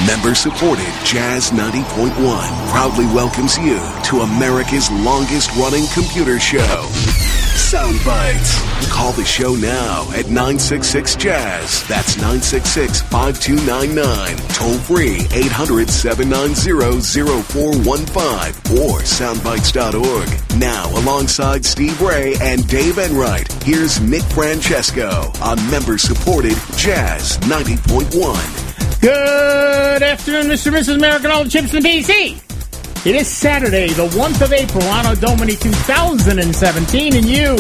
Member-supported Jazz 90.1 proudly welcomes you to America's longest-running computer show, Soundbites. Call the show now at 966-JAZZ. That's 966-5299. Toll-free 800-790-0415 or soundbites.org. Now, alongside Steve Ray and Dave Enright, here's Nick Francesco on member-supported Jazz 90.1. Good afternoon, Mr. and Mrs. America, and all the chips in the PC. It is Saturday, the 1st of April, Anno Domini 2017, and you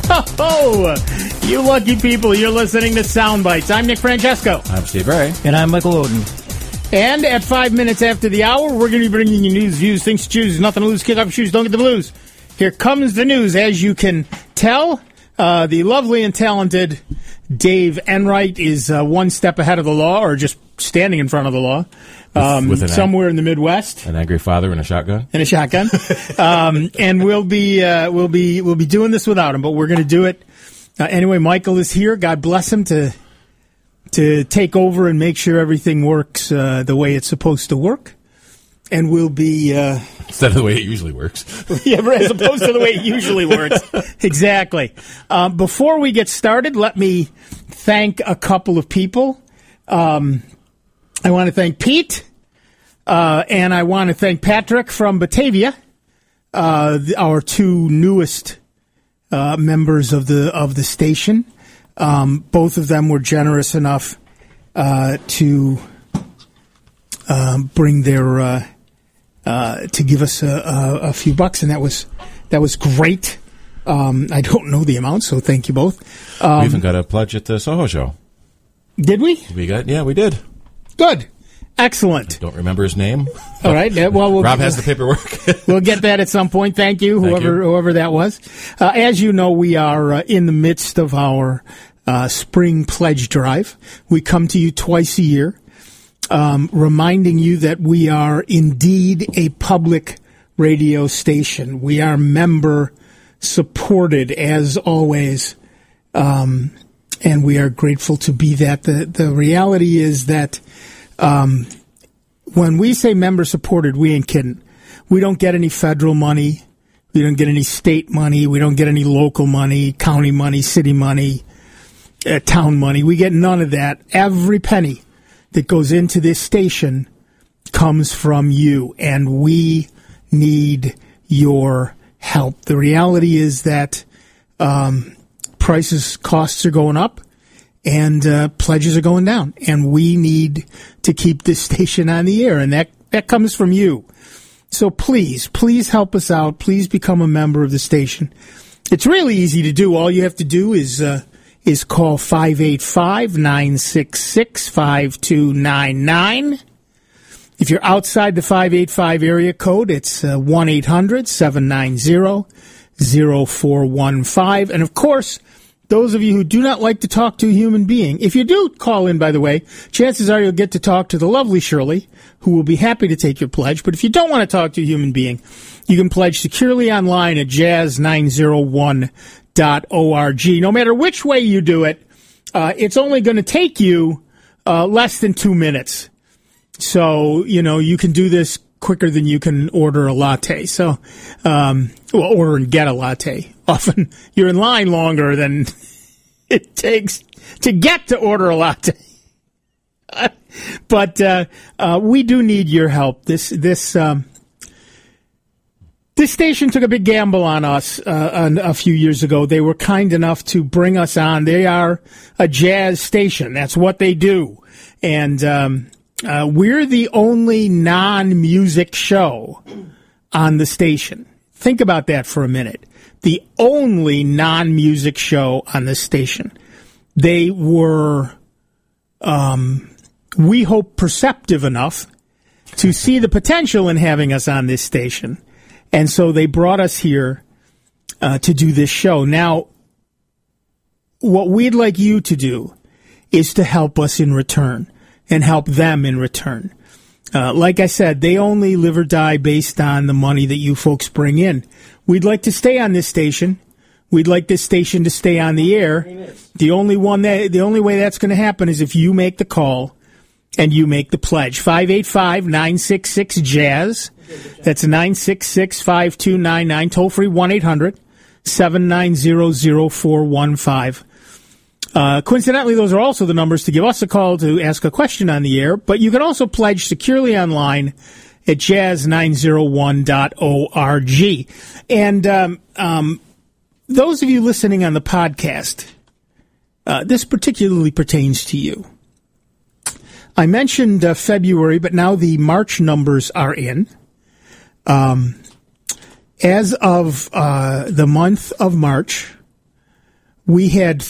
lucky people, you're listening to Soundbites. I'm Nick Francesco. I'm Steve Ray. And I'm Michael Oden. And at 5 minutes after the hour, we're going to be bringing you news, views, things to choose, nothing to lose, kick off your shoes, don't get the blues. Here comes the news. As you can tell, the lovely and talented Dave Enright is one step ahead of the law, or just standing in front of the law, somewhere in the Midwest. An angry father and a shotgun. And we'll be doing this without him, but we're going to do it anyway. Michael is here. God bless him to take over and make sure everything works the way it's supposed to work. And we'll be instead of the way it usually works. Yeah, as opposed to the way it usually works. Exactly. Before we get started, let me thank a couple of people. I want to thank Pete, and I want to thank Patrick from Batavia, our two newest members of the station. Both of them were generous enough to bring their to give us a few bucks, and that was great. I don't know the amount, so thank you both. We even got a pledge at the Soho show. Did we? We did. Good. Excellent. I don't remember his name. All right. Well, Rob has the paperwork. We'll get that at some point. Thank you, whoever that was. As you know, we are in the midst of our spring pledge drive. We come to you twice a year, reminding you that we are indeed a public radio station. We are member supported, as always. And we are grateful to be that. The reality is that when we say member-supported, we ain't kidding. We don't get any federal money. We don't get any state money. We don't get any local money, county money, city money, town money. We get none of that. Every penny that goes into this station comes from you, and we need your help. The reality is that costs are going up, and pledges are going down, and we need to keep this station on the air, and that comes from you. So please help us out. Please become a member of the station. It's really easy to do. All you have to do is call 585-966-5299. If you're outside the 585 area code, it's 1-800-790-0415. And of course, those of you who do not like to talk to a human being, if you do call in, by the way, chances are you'll get to talk to the lovely Shirley, who will be happy to take your pledge. But if you don't want to talk to a human being, you can pledge securely online at jazz901.org. No matter which way you do it, it's only going to take you less than 2 minutes. So, you can do this quicker than you can order a latte. So, order and get a latte. Often you're in line longer than it takes to get to order a latte. But we do need your help. This station took a big gamble on us a few years ago. They were kind enough to bring us on. They are a jazz station. That's what they do. And we're the only non-music show on the station. Think about that for a minute. The only non-music show on the station. They were, we hope, perceptive enough to see the potential in having us on this station. And so they brought us here to do this show. Now, what we'd like you to do is to help us in return and help them in return. Like I said, they only live or die based on the money that you folks bring in. We'd like to stay on this station. We'd like this station to stay on the air. The only way that's going to happen is if you make the call and you make the pledge. 585-966-JAZZ. That's 966-5299. Toll free 1-800-790-0415. Coincidentally, those are also the numbers to give us a call to ask a question on the air, but you can also pledge securely online at jazz901.org. And those of you listening on the podcast, this particularly pertains to you. I mentioned February, but now the March numbers are in. As of the month of March, we had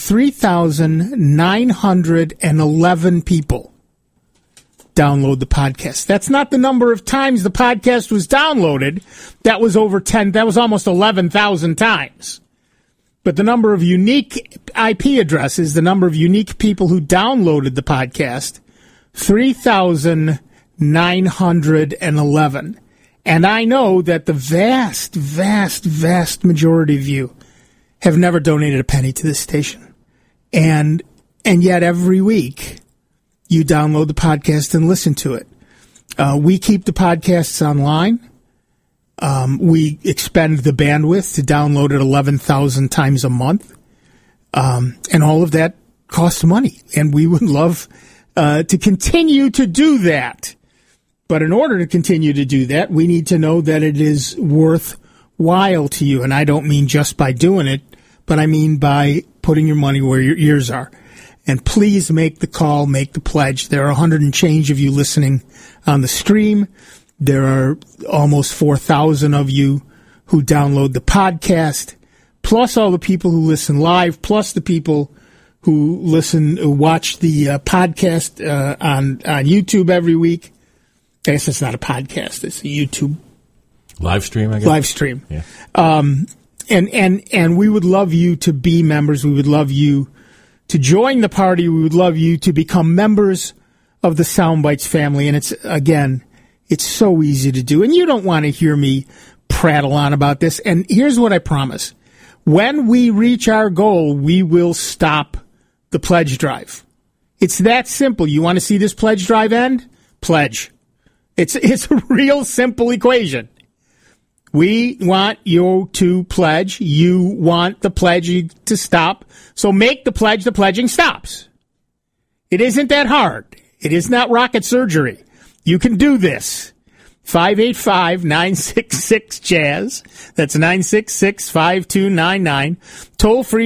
3,911 people download the podcast. That's not the number of times the podcast was downloaded. That was over 10. That was almost 11,000 times. But the number of unique IP addresses, the number of unique people who downloaded the podcast, 3,911. And I know that the vast, vast, vast majority of you have never donated a penny to this station. And yet every week you download the podcast and listen to it. We keep the podcasts online. We expend the bandwidth to download it 11,000 times a month. And all of that costs money. And we would love to continue to do that. But in order to continue to do that, we need to know that it is worthwhile to you. And I don't mean just by doing it, but I mean by putting your money where your ears are. And please make the call, make the pledge. There are 100 and change of you listening on the stream. There are almost 4,000 of you who download the podcast, plus all the people who listen live, plus the people who watch the podcast on YouTube every week. I guess it's not a podcast; it's a YouTube live stream. I guess live stream. Yeah. And we would love you to be members. We would love you to join the party. We would love you to become members of the Soundbites family. And it's so easy to do. And you don't want to hear me prattle on about this. And here's what I promise. When we reach our goal, we will stop the pledge drive. It's that simple. You want to see this pledge drive end? Pledge. It's a real simple equation. We want you to pledge. You want the pledge to stop. So make the pledge. The pledging stops. It isn't that hard. It is not rocket surgery. You can do this. 585-966-JAZZ. That's 966-5299. Toll free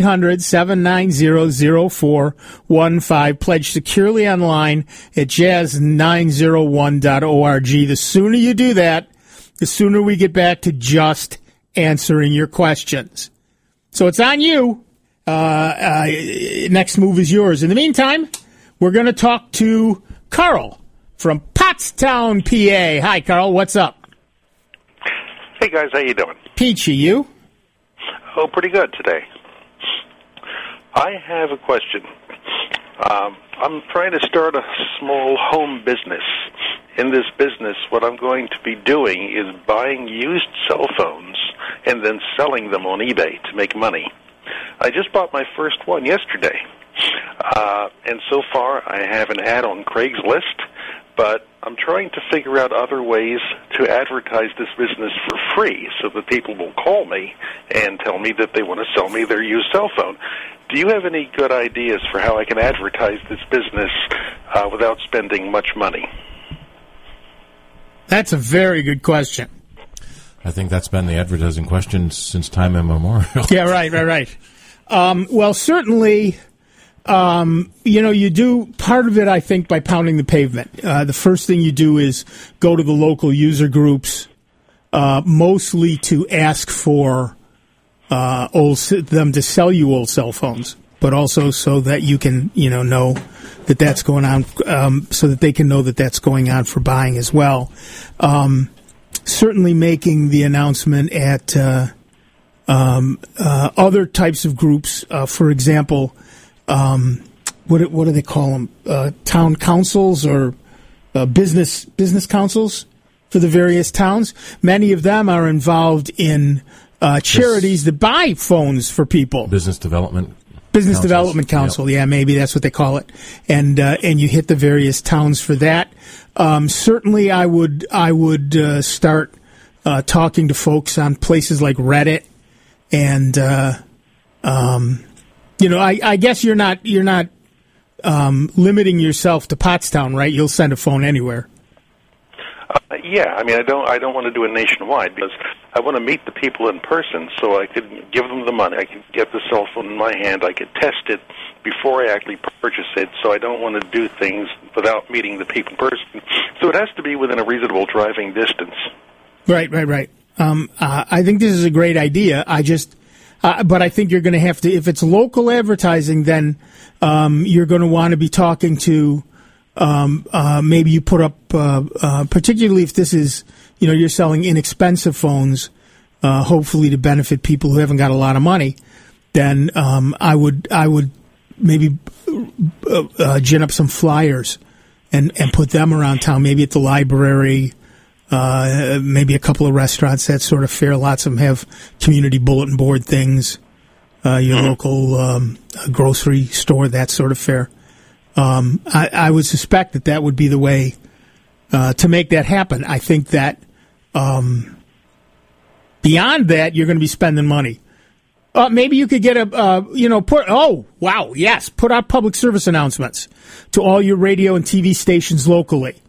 1-800-790-0415. Pledge securely online at jazz901.org. The sooner you do that, the sooner we get back to just answering your questions. So it's on you. Next move is yours. In the meantime, we're going to talk to Carl from Pottstown, PA. Hi, Carl. What's up? Hey, guys. How you doing? Peachy, you? Oh, pretty good today. I have a question. I'm trying to start a small home business. In this business, what I'm going to be doing is buying used cell phones and then selling them on eBay to make money. I just bought my first one yesterday. And so far I have an ad on Craigslist, but I'm trying to figure out other ways to advertise this business for free so that people will call me and tell me that they want to sell me their used cell phone. Do you have any good ideas for how I can advertise this business without spending much money? That's a very good question. I think that's been the advertising question since time immemorial. Yeah, right. Well, certainly, you do part of it, I think, by pounding the pavement. The first thing you do is go to the local user groups, mostly to ask for them to sell you old cell phones, but also so that you can, know that that's going on, so that they can know that that's going on for buying as well. Certainly making the announcement at other types of groups. For example, what do they call them? Town councils or business councils for the various towns. Many of them are involved in charities that buy phones for people. Business development Business Development Council. Yep. Yeah, maybe that's what they call it. And you hit the various towns for that. Certainly, I would start talking to folks on places like Reddit, and I guess you're not limiting yourself to Pottstown, right? You'll send a phone anywhere. Yeah, I mean, I don't want to do it nationwide because I want to meet the people in person, so I could give them the money. I could get the cell phone in my hand. I could test it before I actually purchase it. So I don't want to do things without meeting the people in person. So it has to be within a reasonable driving distance. Right. I think this is a great idea. But I think you're going to have to, if it's local advertising, then you're going to want to be talking to. Maybe you put up, particularly if this is, you're selling inexpensive phones, hopefully to benefit people who haven't got a lot of money. Then I would maybe gin up some flyers and put them around town. Maybe at the library, maybe a couple of restaurants, that sort of fare. Lots of them have community bulletin board things. Your local grocery store, that sort of fare. I would suspect that would be the way to make that happen. I think that beyond that, you're going to be spending money. Maybe you could get put out public service announcements to all your radio and TV stations locally.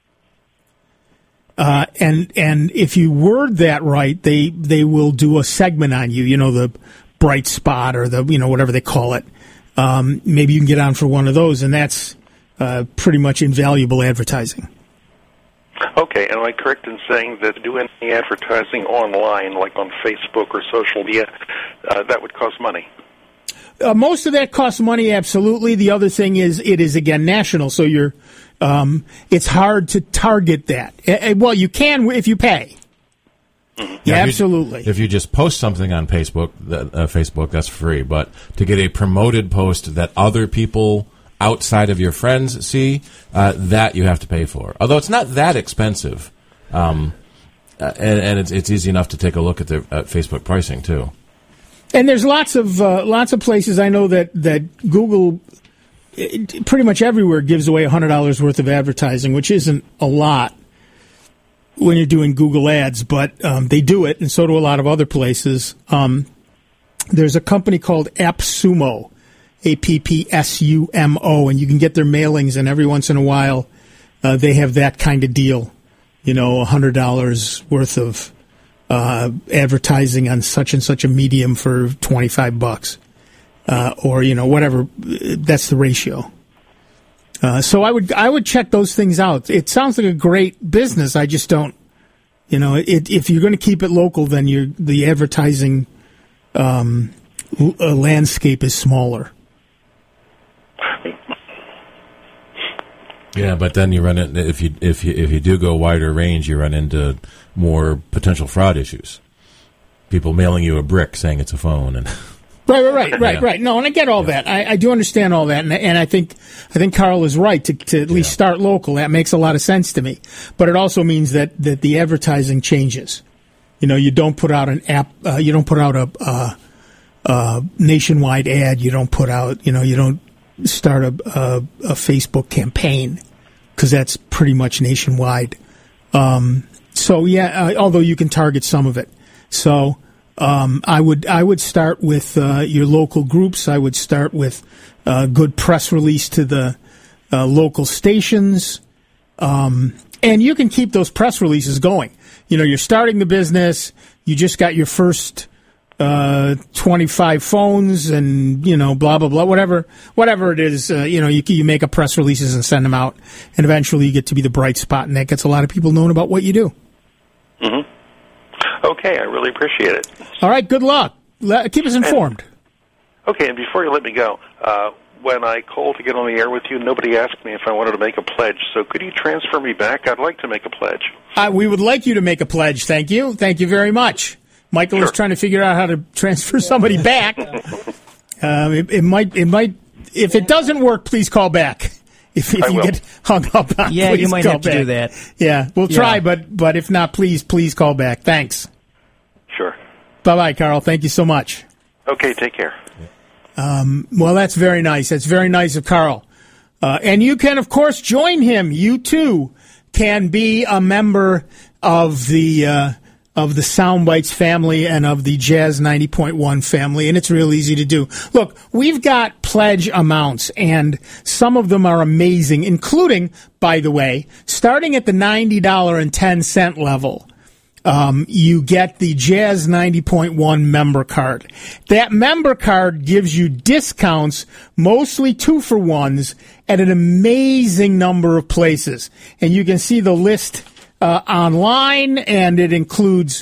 And if you word that right, they will do a segment on you, the bright spot or the, whatever they call it. Maybe you can get on for one of those, and that's pretty much invaluable advertising. Okay, and am I correct in saying that to do any advertising online, like on Facebook or social media, that would cost money? Most of that costs money, absolutely. The other thing is it is, again, national, so it's hard to target that. Well, you can if you pay. Yeah, absolutely. If you just post something on Facebook, that's free. But to get a promoted post that other people outside of your friends see, that you have to pay for. Although it's not that expensive, and it's easy enough to take a look at Facebook pricing too. And there's lots of places I know that Google pretty much everywhere gives away $100 worth of advertising, which isn't a lot when you're doing Google ads, but they do it, and so do a lot of other places. There's a company called AppSumo, AppSumo, and you can get their mailings, and every once in a while they have that kind of deal, $100 worth of advertising on such and such a medium for $25, or whatever. That's the ratio. So I would check those things out. It sounds like a great business. I just don't, if you're going to keep it local, then the advertising landscape is smaller. Yeah, but then you run into, if you do go wider range, you run into more potential fraud issues. People mailing you a brick saying it's a phone and. Right. No, and I get all that. I do understand all that, and I think Carl is right to at least start local. That makes a lot of sense to me. But it also means that the advertising changes. You don't put out an app. You don't put out a nationwide ad. You don't put out. You don't start a Facebook campaign because that's pretty much nationwide. Although you can target some of it. So. I would start with your local groups. I would start with good press release to the local stations, and you can keep those press releases going. You're starting the business. You just got your first 25 phones, and blah blah blah. Whatever it is, you make up press releases and send them out, and eventually you get to be the bright spot, and that gets a lot of people knowing about what you do. Mm-hmm. Okay, I really appreciate it. All right, good luck. Keep us informed. And before you let me go, when I called to get on the air with you, nobody asked me if I wanted to make a pledge. So could you transfer me back? I'd like to make a pledge. We would like you to make a pledge. Thank you. Thank you very much. Michael is trying to figure out how to transfer somebody back. It might. If it doesn't work, please call back. If you get hung up on, you might have to do that. Yeah, we'll try, but if not, please call back. Thanks. Sure. Bye-bye, Carl. Thank you so much. Okay, take care. Well, that's very nice. That's very nice of Carl. And you can, of course, join him. You, too, can be a member of the Soundbites family and of the Jazz 90.1 family, and it's real easy to do. Look, we've got pledge amounts, and some of them are amazing, including, by the way, starting at the $90.10 level, you get the Jazz 90.1 member card. That member card gives you discounts, mostly 2-for-1s, at an amazing number of places. And you can see the list online, and it includes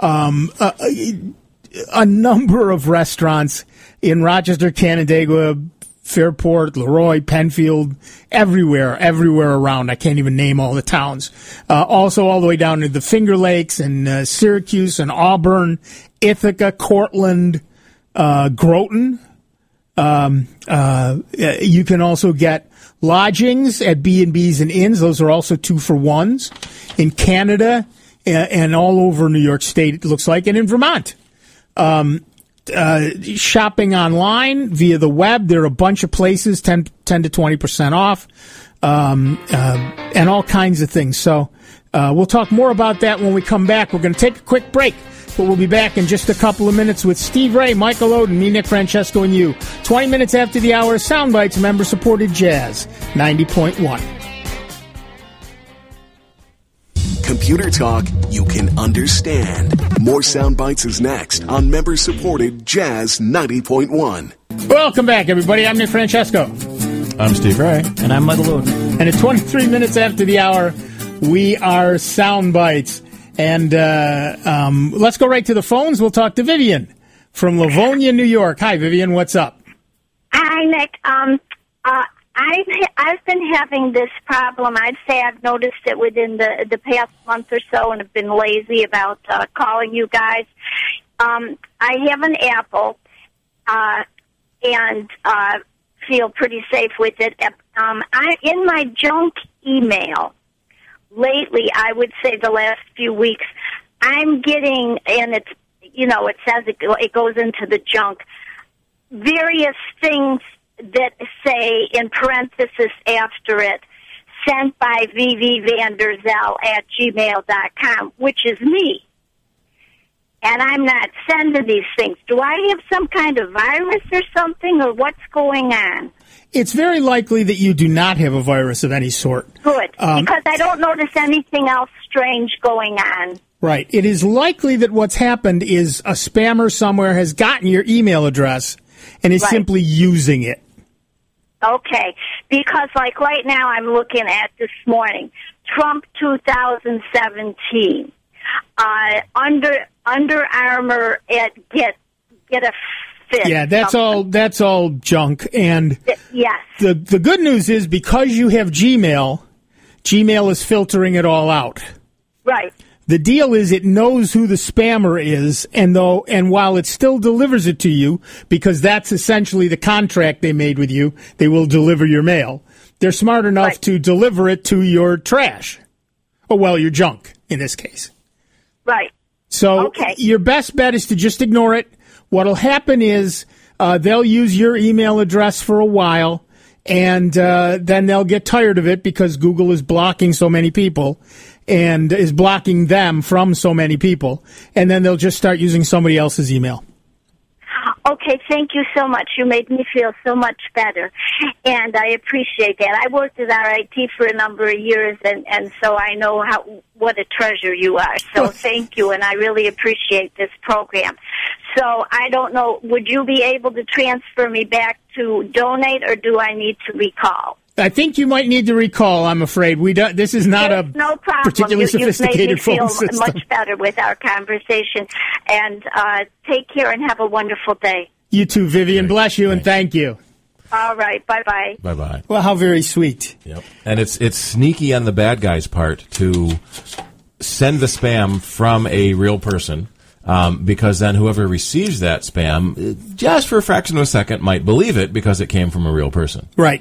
a number of restaurants in Rochester, Canandaigua, Fairport, Leroy, Penfield, everywhere around. I can't even name all the towns. Also all the way down to the Finger Lakes and Syracuse and Auburn, Ithaca, Cortland, Groton. You can also get lodgings at B&Bs and inns. Those are also 2-for-1s in Canada and all over New York State, it looks like, and in Vermont. Shopping online via the web, there are a bunch of places, 10 to 20% off, and all kinds of things. So we'll talk more about that when we come back. We're going to take a quick break, but we'll be back in just a couple of minutes with Steve Ray, Michael Oden, me, Nick Francesco, and you. 20 minutes after the hour, Soundbites, member-supported Jazz 90.1. Computer talk you can understand. More Soundbites is next on member-supported Jazz 90.1. Welcome back, everybody. I'm Nick Francesco. I'm Steve Ray. And I'm Michael Oden. And at 23 minutes after the hour, we are Soundbites. And let's go right to the phones. We'll talk to Vivian from Livonia, New York. Hi, Vivian. What's up? Hi, Nick. I've been having this problem. I'd say I've noticed it within the past month or so, and have been lazy about calling you guys. I have an Apple, and feel pretty safe with it. In my junk email lately, I would say the last few weeks, I'm getting, and it says it goes into the junk, various things that say, in parenthesis after it, sent by vvvanderzell@gmail.com, which is me. And I'm not sending these things. Do I have some kind of virus or something, or what's going on? It's very likely that you do not have a virus of any sort. Good, because I don't notice anything else strange going on. Right. It is likely that what's happened is a spammer somewhere has gotten your email address and is simply using it. Okay, because like right now I'm looking at this morning, Trump 2017, Under Armour at get a fit. Yeah, that's all junk. And yes, the good news is because you have Gmail is filtering it all out. Right. The deal is it knows who the spammer is, and while it still delivers it to you, because that's essentially the contract they made with you, they will deliver your mail. They're smart enough to deliver it to your trash. Your junk, in this case. Right. So your best bet is to just ignore it. What'll happen is they'll use your email address for a while, and then they'll get tired of it because Google is blocking so many people and is blocking them from so many people, and then they'll just start using somebody else's email. Okay, thank you so much. You made me feel so much better, and I appreciate that. I worked at RIT for a number of years, and so I know what a treasure you are. So thank you, and I really appreciate this program. So I don't know, would you be able to transfer me back to donate, or do I need to recall? I think you might need to recall, I'm afraid. This is not no problem. Particularly sophisticated phone system. You've made me feel much better with our conversation. And take care and have a wonderful day. You too, Vivian. Bless you and thank you. All right. Bye-bye. Bye-bye. Well, how very sweet. Yep. And it's sneaky on the bad guy's part to send the spam from a real person, because then whoever receives that spam, just for a fraction of a second, might believe it because it came from a real person. Right.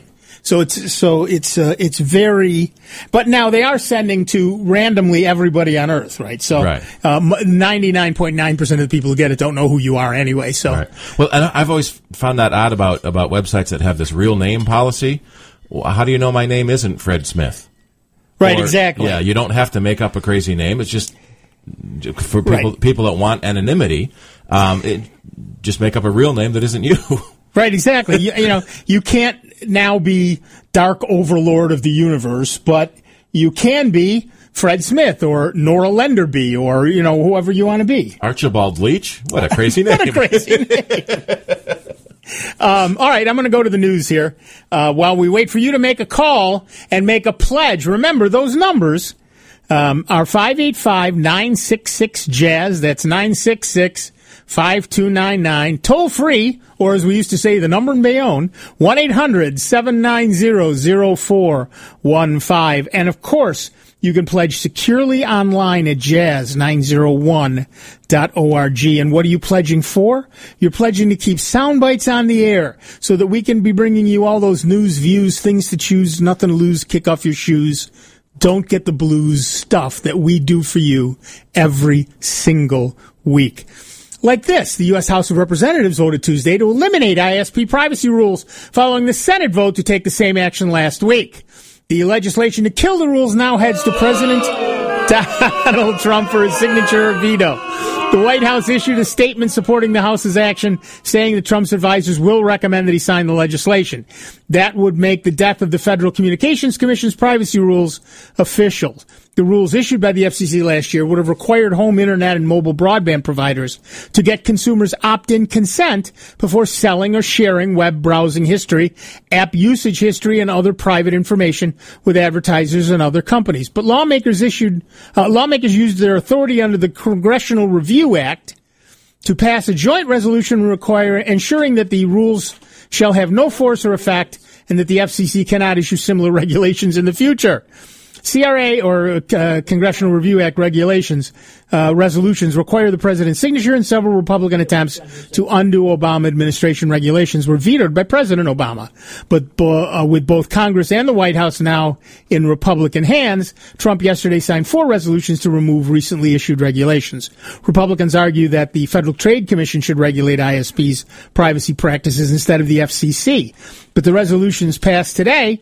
So it's very, but now they are sending to randomly everybody on Earth, right? So 99.9% of the people who get it don't know who you are anyway. So right. Well, and I've always found that odd about websites that have this real name policy. Well, how do you know my name isn't Fred Smith? Right, exactly. Yeah, you don't have to make up a crazy name. It's just for people that want anonymity. Just make up a real name that isn't you. Right, exactly. You can't now be Dark Overlord of the Universe, but you can be Fred Smith or Nora Lenderby or, whoever you want to be. Archibald Leach? What a crazy name. What a crazy name. All right, I'm going to go to the news here while we wait for you to make a call and make a pledge. Remember, those numbers are 585-966-JAZZ. That's 966-5299. Toll free, or as we used to say, the number in Bayonne, 1-800-790-0415. And, of course, you can pledge securely online at jazz901.org. And what are you pledging for? You're pledging to keep Sound Bites on the air so that we can be bringing you all those news, views, things to choose, nothing to lose, kick off your shoes. Don't get the blues stuff that we do for you every single week. Like this, the U.S. House of Representatives voted Tuesday to eliminate ISP privacy rules following the Senate vote to take the same action last week. The legislation to kill the rules now heads to President Donald Trump for his signature or veto. The White House issued a statement supporting the House's action, saying that Trump's advisors will recommend that he sign the legislation. That would make the death of the Federal Communications Commission's privacy rules official. The rules issued by the FCC last year would have required home internet and mobile broadband providers to get consumers opt-in consent before selling or sharing web browsing history, app usage history, and other private information with advertisers and other companies. But lawmakers used their authority under the Congressional Review Act to pass a joint resolution ensuring that the rules shall have no force or effect and that the FCC cannot issue similar regulations in the future. CRA, or Congressional Review Act resolutions require the president's signature, and several Republican attempts to undo Obama administration regulations were vetoed by President Obama. But with both Congress and the White House now in Republican hands, Trump yesterday signed 4 resolutions to remove recently issued regulations. Republicans argue that the Federal Trade Commission should regulate ISPs' privacy practices instead of the FCC. But the resolutions passed today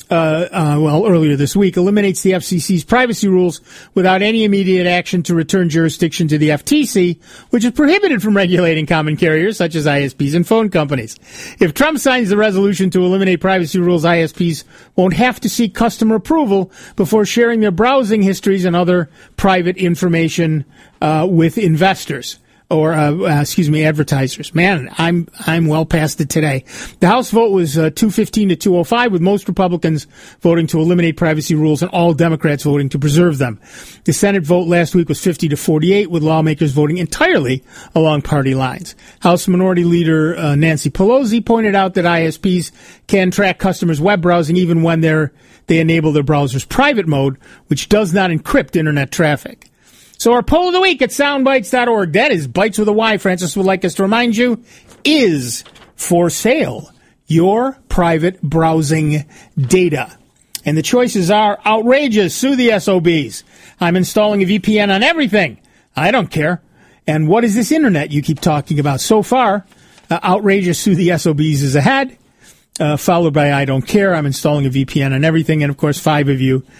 earlier this week, eliminates the FCC's privacy rules without any immediate action to return jurisdiction to the FTC, which is prohibited from regulating common carriers such as ISPs and phone companies. If Trump signs the resolution to eliminate privacy rules, ISPs won't have to seek customer approval before sharing their browsing histories and other private information with investors. Or, advertisers. Man, I'm well past it today. The House vote was 215 to 205, with most Republicans voting to eliminate privacy rules and all Democrats voting to preserve them. The Senate vote last week was 50 to 48, with lawmakers voting entirely along party lines. House Minority Leader Nancy Pelosi pointed out that ISPs can track customers' web browsing even when they enable their browser's private mode, which does not encrypt internet traffic. So our poll of the week at soundbites.org, that is Bites with a Y, Francis would like us to remind you, is for sale your private browsing data. And the choices are outrageous, sue the SOBs. I'm installing a VPN on everything. I don't care. And what is this internet you keep talking about? So far, outrageous, sue the SOBs is ahead, followed by I don't care. I'm installing a VPN on everything. And, of course, 5 of you.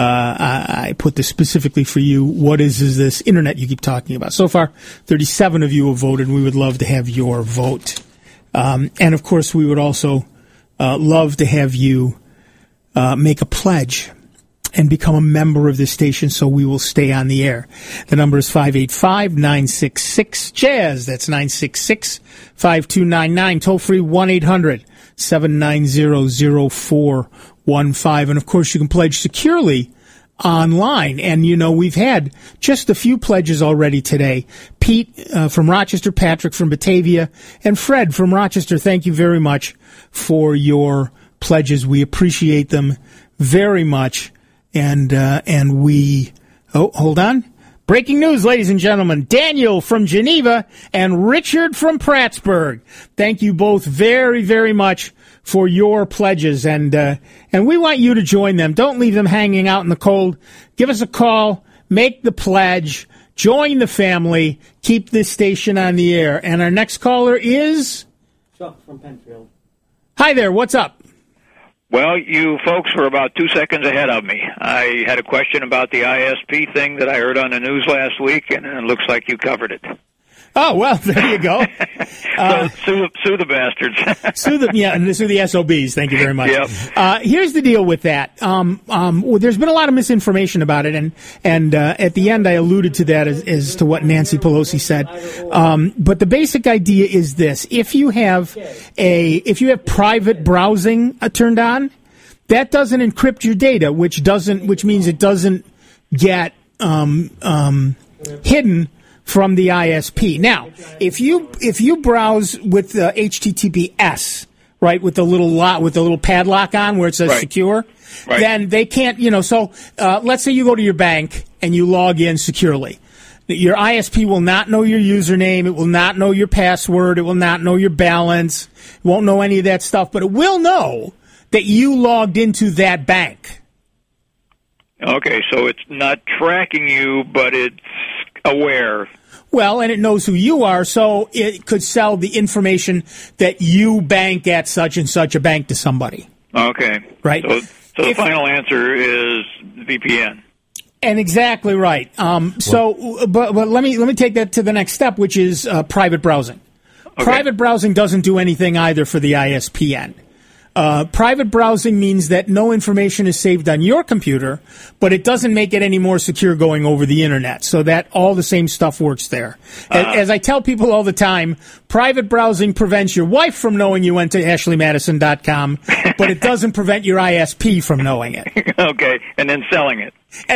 I put this specifically for you. What is this internet you keep talking about? So far, 37 of you have voted. We would love to have your vote. And, of course, we would also love to have you make a pledge and become a member of this station so we will stay on the air. The number is 585-966-JAZZ. That's 966-5299. Toll free 1-800-790-0415. And, of course, you can pledge securely online. And, we've had just a few pledges already today. Pete from Rochester, Patrick from Batavia, and Fred from Rochester, thank you very much for your pledges. We appreciate them very much. And we... Oh, hold on. Breaking news, ladies and gentlemen. Daniel from Geneva and Richard from Prattsburgh. Thank you both very, very much for your pledges, and we want you to join them. Don't leave them hanging out in the cold. Give us a call, make the pledge, join the family, keep this station on the air. And our next caller is Chuck from Penfield. Hi there, what's up? Well, you folks were about 2 seconds ahead of me. I had a question about the ISP thing that I heard on the news last week, and it looks like you covered it. Oh, well, there you go. So sue the bastards. Sue the SOBs. Thank you very much. Yep. Here's the deal with that. There's been a lot of misinformation about it, and at the end I alluded to that as to what Nancy Pelosi said. But the basic idea is this: if you have private browsing turned on, that doesn't encrypt your data, which means it doesn't get hidden from the ISP. Now, if you browse with HTTPS, right, with the little padlock on where it says secure, then they can't, So let's say you go to your bank and you log in securely. Your ISP will not know your username. It will not know your password. It will not know your balance. It won't know any of that stuff, but it will know that you logged into that bank. Okay, so it's not tracking you, but it's aware. Well, and it knows who you are, so it could sell the information that you bank at such and such a bank to somebody. Okay. Right. So the final answer is VPN. And exactly right. But let me take that to the next step, which is private browsing. Okay. Private browsing doesn't do anything either for the ISPN. Private browsing means that no information is saved on your computer, but it doesn't make it any more secure going over the internet, so that all the same stuff works there. As I tell people all the time, private browsing prevents your wife from knowing you went to ashleymadison.com, but it doesn't prevent your ISP from knowing it. Okay, and then selling it.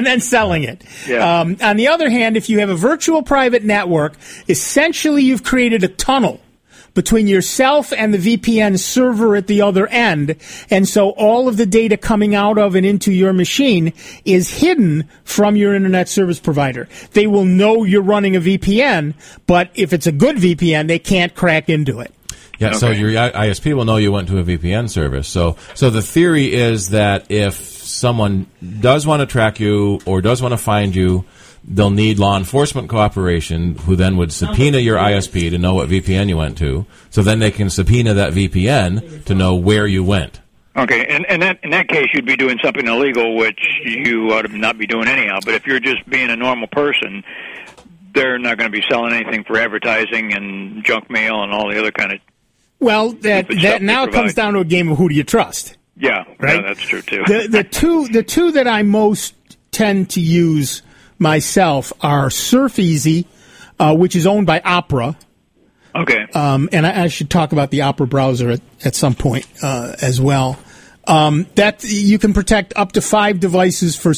Yeah. On the other hand, if you have a virtual private network, essentially you've created a tunnel between yourself and the VPN server at the other end, and so all of the data coming out of and into your machine is hidden from your internet service provider. They will know you're running a VPN, but if it's a good VPN, they can't crack into it. Yeah, okay. So your ISP will know you went to a VPN service. So the theory is that if someone does want to track you or does want to find you, they'll need law enforcement cooperation, who then would subpoena your ISP to know what VPN you went to. So then they can subpoena that VPN to know where you went. Okay, and in that case, you'd be doing something illegal, which you ought to not be doing anyhow. But if you're just being a normal person, they're not going to be selling anything for advertising and junk mail and all the other kind of. Well, that now comes down to a game of who do you trust. Yeah, right. Yeah, that's true too. The two that I most tend to use myself are SurfEasy, which is owned by Opera. Okay. And I should talk about the Opera browser at some point as well. That you can protect up to 5 devices for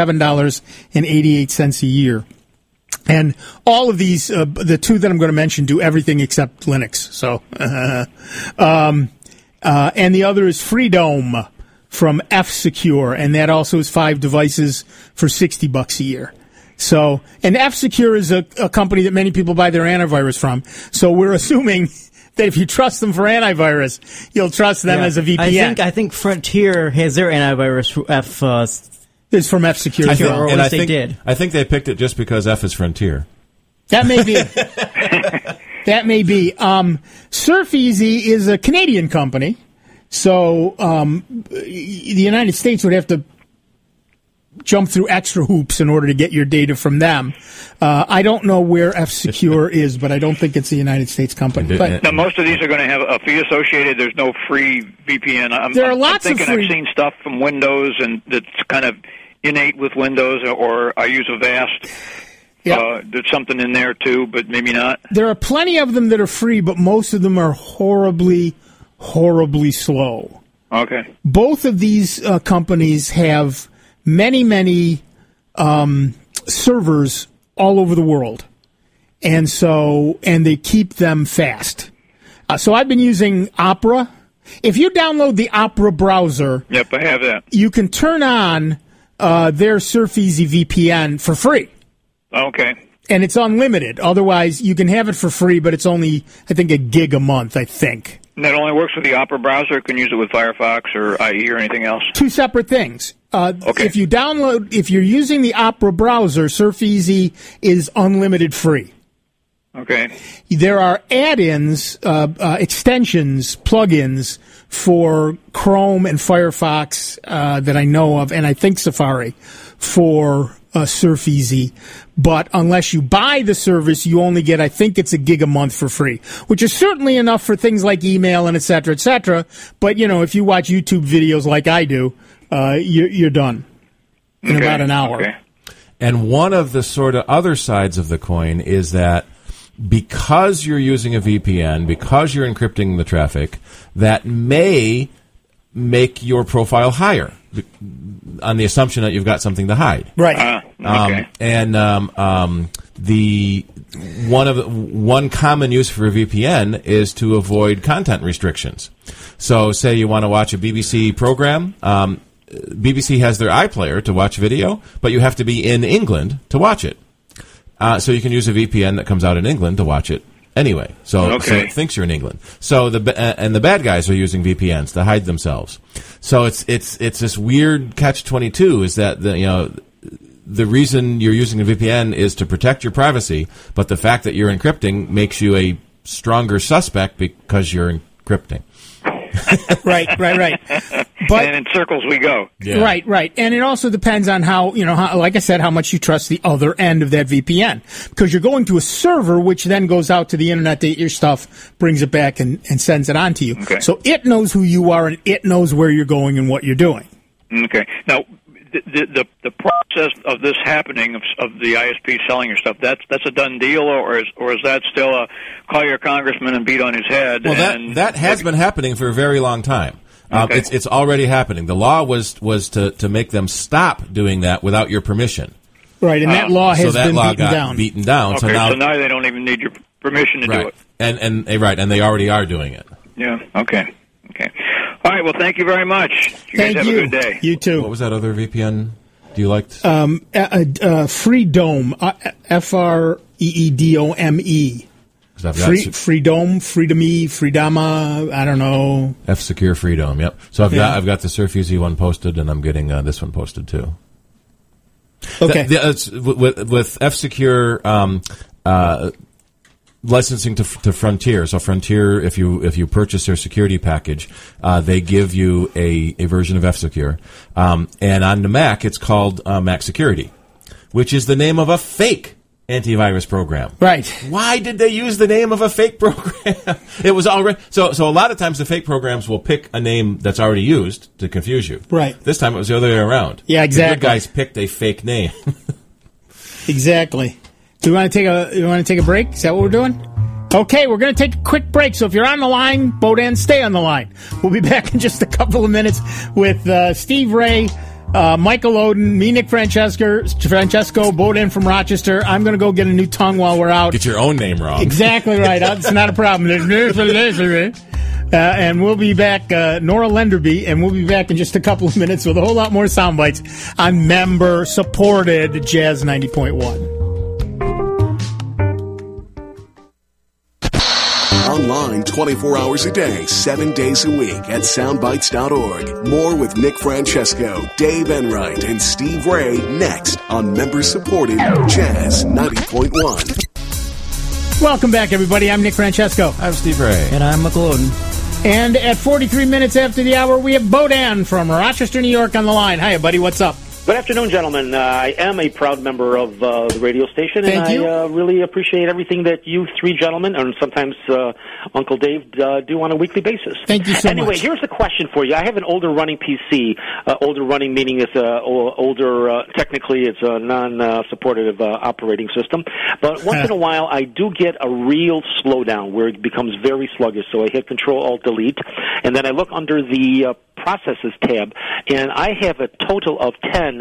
$77.88 a year. And all of these, the two that I'm going to mention, do everything except Linux. So, and the other is Freedome from F-Secure, and that also is 5 devices for $60 a year. So, and F-Secure is a company that many people buy their antivirus from. So we're assuming that if you trust them for antivirus, you'll trust them as a VPN. I think Frontier has their antivirus is from F-Secure. I think they picked it just because F is Frontier. That may be. That may be. SurfEasy is a Canadian company, so the United States would have to jump through extra hoops in order to get your data from them. I don't know where F-Secure is, but I don't think it's a United States company. But now, most of these are going to have a fee associated. There's no free VPN. There are lots of free. I've seen stuff from Windows, and that's kind of innate with Windows, or I use Avast. Yep. There's something in there, too, but maybe not. There are plenty of them that are free, but most of them are horribly, horribly slow. Okay. Both of these companies have many servers all over the world, and they keep them fast. So I've been using Opera. If you download the Opera browser, yep, I have that. You can turn on their SurfEasy VPN for free. Okay. And it's unlimited. Otherwise, you can have it for free, but it's only, I think, $1 gig a month, I think. And that only works with the Opera browser? Can use it with Firefox or IE or anything else? Two separate things. Okay. If you're using the Opera browser, SurfEasy is unlimited free. Okay. There are add-ins, extensions, plugins for Chrome and Firefox that I know of, and I think Safari for SurfEasy. But unless you buy the service, you only get, I think it's $1 a month for free, which is certainly enough for things like email and et cetera, et cetera. But, if you watch YouTube videos like I do, you're done in about an hour. Okay. And one of the sort of other sides of the coin is that because you're using a VPN, because you're encrypting the traffic, that may make your profile higher on the assumption that you've got something to hide. Right. Okay. The one common use for a VPN is to avoid content restrictions. So, say you want to watch a BBC program. BBC has their iPlayer to watch video, but you have to be in England to watch it. So you can use a VPN that comes out in England to watch it anyway. So it thinks you're in England. So the bad guys are using VPNs to hide themselves. So it's this weird catch-22 is that the reason you're using a VPN is to protect your privacy, but the fact that you're encrypting makes you a stronger suspect because you're encrypting. Right. But, and in circles we go. Yeah. Right. And it also depends on how, like I said, how much you trust the other end of that VPN. Because you're going to a server, which then goes out to the internet to get your stuff, brings it back, and sends it on to you. Okay. So it knows who you are, and it knows where you're going and what you're doing. Okay. Now, the process of this happening, of the ISP selling your stuff, that's a done deal, or is that still a call your congressman and beat on his head? Well, that has been happening for a very long time. Okay. It's already happening. The law was to make them stop doing that without your permission. Right, and that law has been beaten down. Okay, so now they don't even need your permission to do it. And they already are doing it. Yeah. Okay. All right. Well, thank you very much. You guys have a good day. You too. What was that other VPN you liked? Freedome. FREEDOME. Freedome, Freedoma, I don't know. F-Secure Freedome, yep. So I've got the SurfEasy one posted, and I'm getting this one posted too. Okay. With F-Secure licensing to Frontier. So Frontier, if you purchase their security package, they give you a version of F-Secure. And on the Mac, it's called Mac Security, which is the name of a fake antivirus program. Right. Why did they use the name of a fake program? It was already so a lot of times the fake programs will pick a name that's already used to confuse you. Right. This time it was the other way around. Yeah, exactly. The good guys picked a fake name. Exactly. Do you want to take a break? Is that what we're doing? Okay, we're going to take a quick break. So if you're on the line, Bodan, stay on the line. We'll be back in just a couple of minutes with Steve Ray, Michael Oden, me, Nick Francesco, Bodan from Rochester. I'm going to go get a new tongue while we're out. Get your own name wrong. Exactly right. It's not a problem. And we'll be back, Nora Lenderby, and we'll be back in just a couple of minutes with a whole lot more sound bites on member-supported Jazz 90.1. Online 24 hours a day, 7 days a week at soundbites.org. More with Nick Francesco, Dave Enright, and Steve Ray next on member-supported Jazz 90.1. Welcome back, everybody. I'm Nick Francesco. I'm Steve Ray. And I'm McLeod. And at 43 minutes after the hour, we have Bodan from Rochester, New York on the line. Hiya, buddy. What's up? Good afternoon, gentlemen. I am a proud member of the radio station, and Thank you. I really appreciate everything that you three gentlemen, and sometimes Uncle Dave, do on a weekly basis. Thank you so much. Anyway, here's the question for you. I have an older running PC. Older running meaning it's older, technically it's a non-supportive operating system. But once in a while, I do get a real slowdown where it becomes very sluggish. So I hit Control-Alt-Delete, and then I look under the Processes tab, and I have a total of 10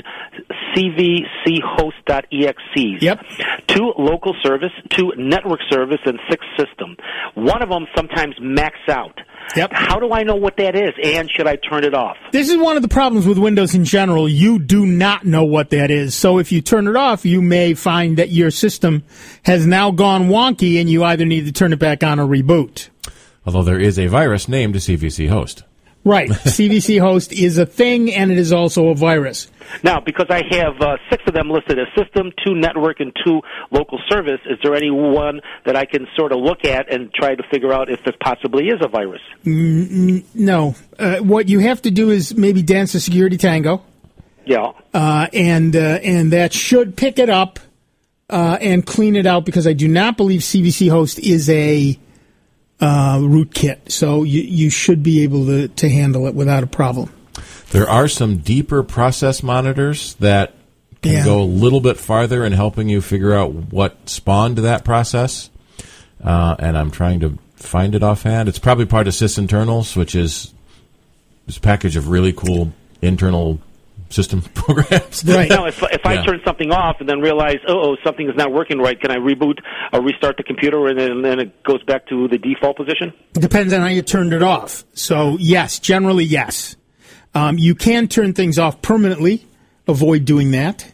CVChost.exes. Yep. 2 local service, 2 network service, and 6 system. One of them sometimes max out. Yep. How do I know what that is, and should I turn it off? This is one of the problems with Windows in general. You do not know what that is. So if you turn it off, you may find that your system has now gone wonky, and you either need to turn it back on or reboot. Although there is a virus named CVC Host. Right. CVC Host is a thing, and it is also a virus. Now, because I have 6 of them listed as system, 2 network, and 2 local service, is there any one that I can sort of look at and try to figure out if it possibly is a virus? No. What you have to do is maybe dance a security tango. Yeah. And that should pick it up and clean it out, because I do not believe CVC Host is a rootkit. So you should be able to handle it without a problem. There are some deeper process monitors that can go a little bit farther in helping you figure out what spawned that process. And I'm trying to find it offhand. It's probably part of sysinternals, which is this package of really cool internal system programs. Right. Now, if I turn something off and then realize, something is not working right, can I reboot or restart the computer and then it goes back to the default position? It depends on how you turned it off. So, yes, generally, yes. You can turn things off permanently. Avoid doing that.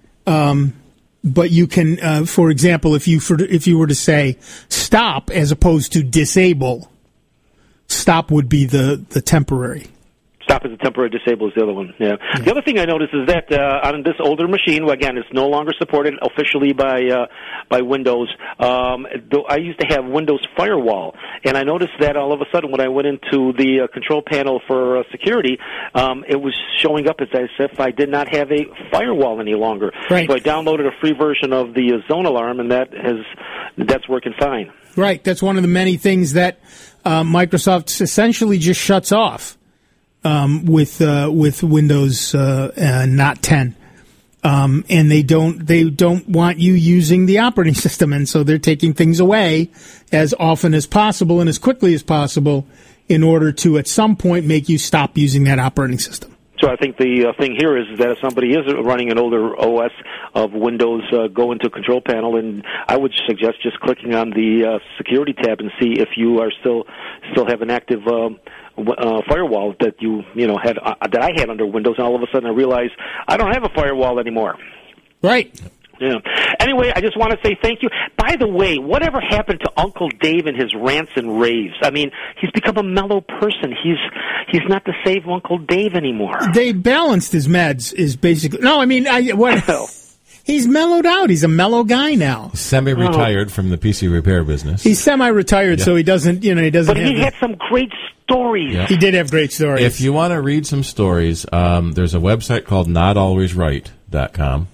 But you can, for example, if you were to say stop as opposed to disable, stop would be the temporary. Stop as a temporary, disable is the other one. Yeah. The other thing I noticed is that on this older machine, again, it's no longer supported officially by Windows. I used to have Windows Firewall, and I noticed that all of a sudden when I went into the control panel for security, it was showing up as if I did not have a firewall any longer. Right. So I downloaded a free version of the Zone Alarm, and that's working fine. Right. That's one of the many things that Microsoft essentially just shuts off. With Windows not 10, and they don't want you using the operating system, and so they're taking things away as often as possible and as quickly as possible in order to at some point make you stop using that operating system. So I think the thing here is that if somebody is running an older OS of Windows, go into Control Panel, and I would suggest just clicking on the Security tab and see if you are still have an active firewall that you had that I had under Windows, and all of a sudden I realized I don't have a firewall anymore. Right. Yeah. Anyway, I just want to say thank you. By the way, whatever happened to Uncle Dave and his rants and raves? I mean, he's become a mellow person. He's not the same Uncle Dave anymore. They balanced his meds. Is basically no. I mean, he's mellowed out. He's a mellow guy now. Semi-retired from the PC repair business. He's semi-retired, so he doesn't. He doesn't. But he had some great stories. Yeah. He did have great stories. If you want to read some stories, there's a website called notalwaysright.com.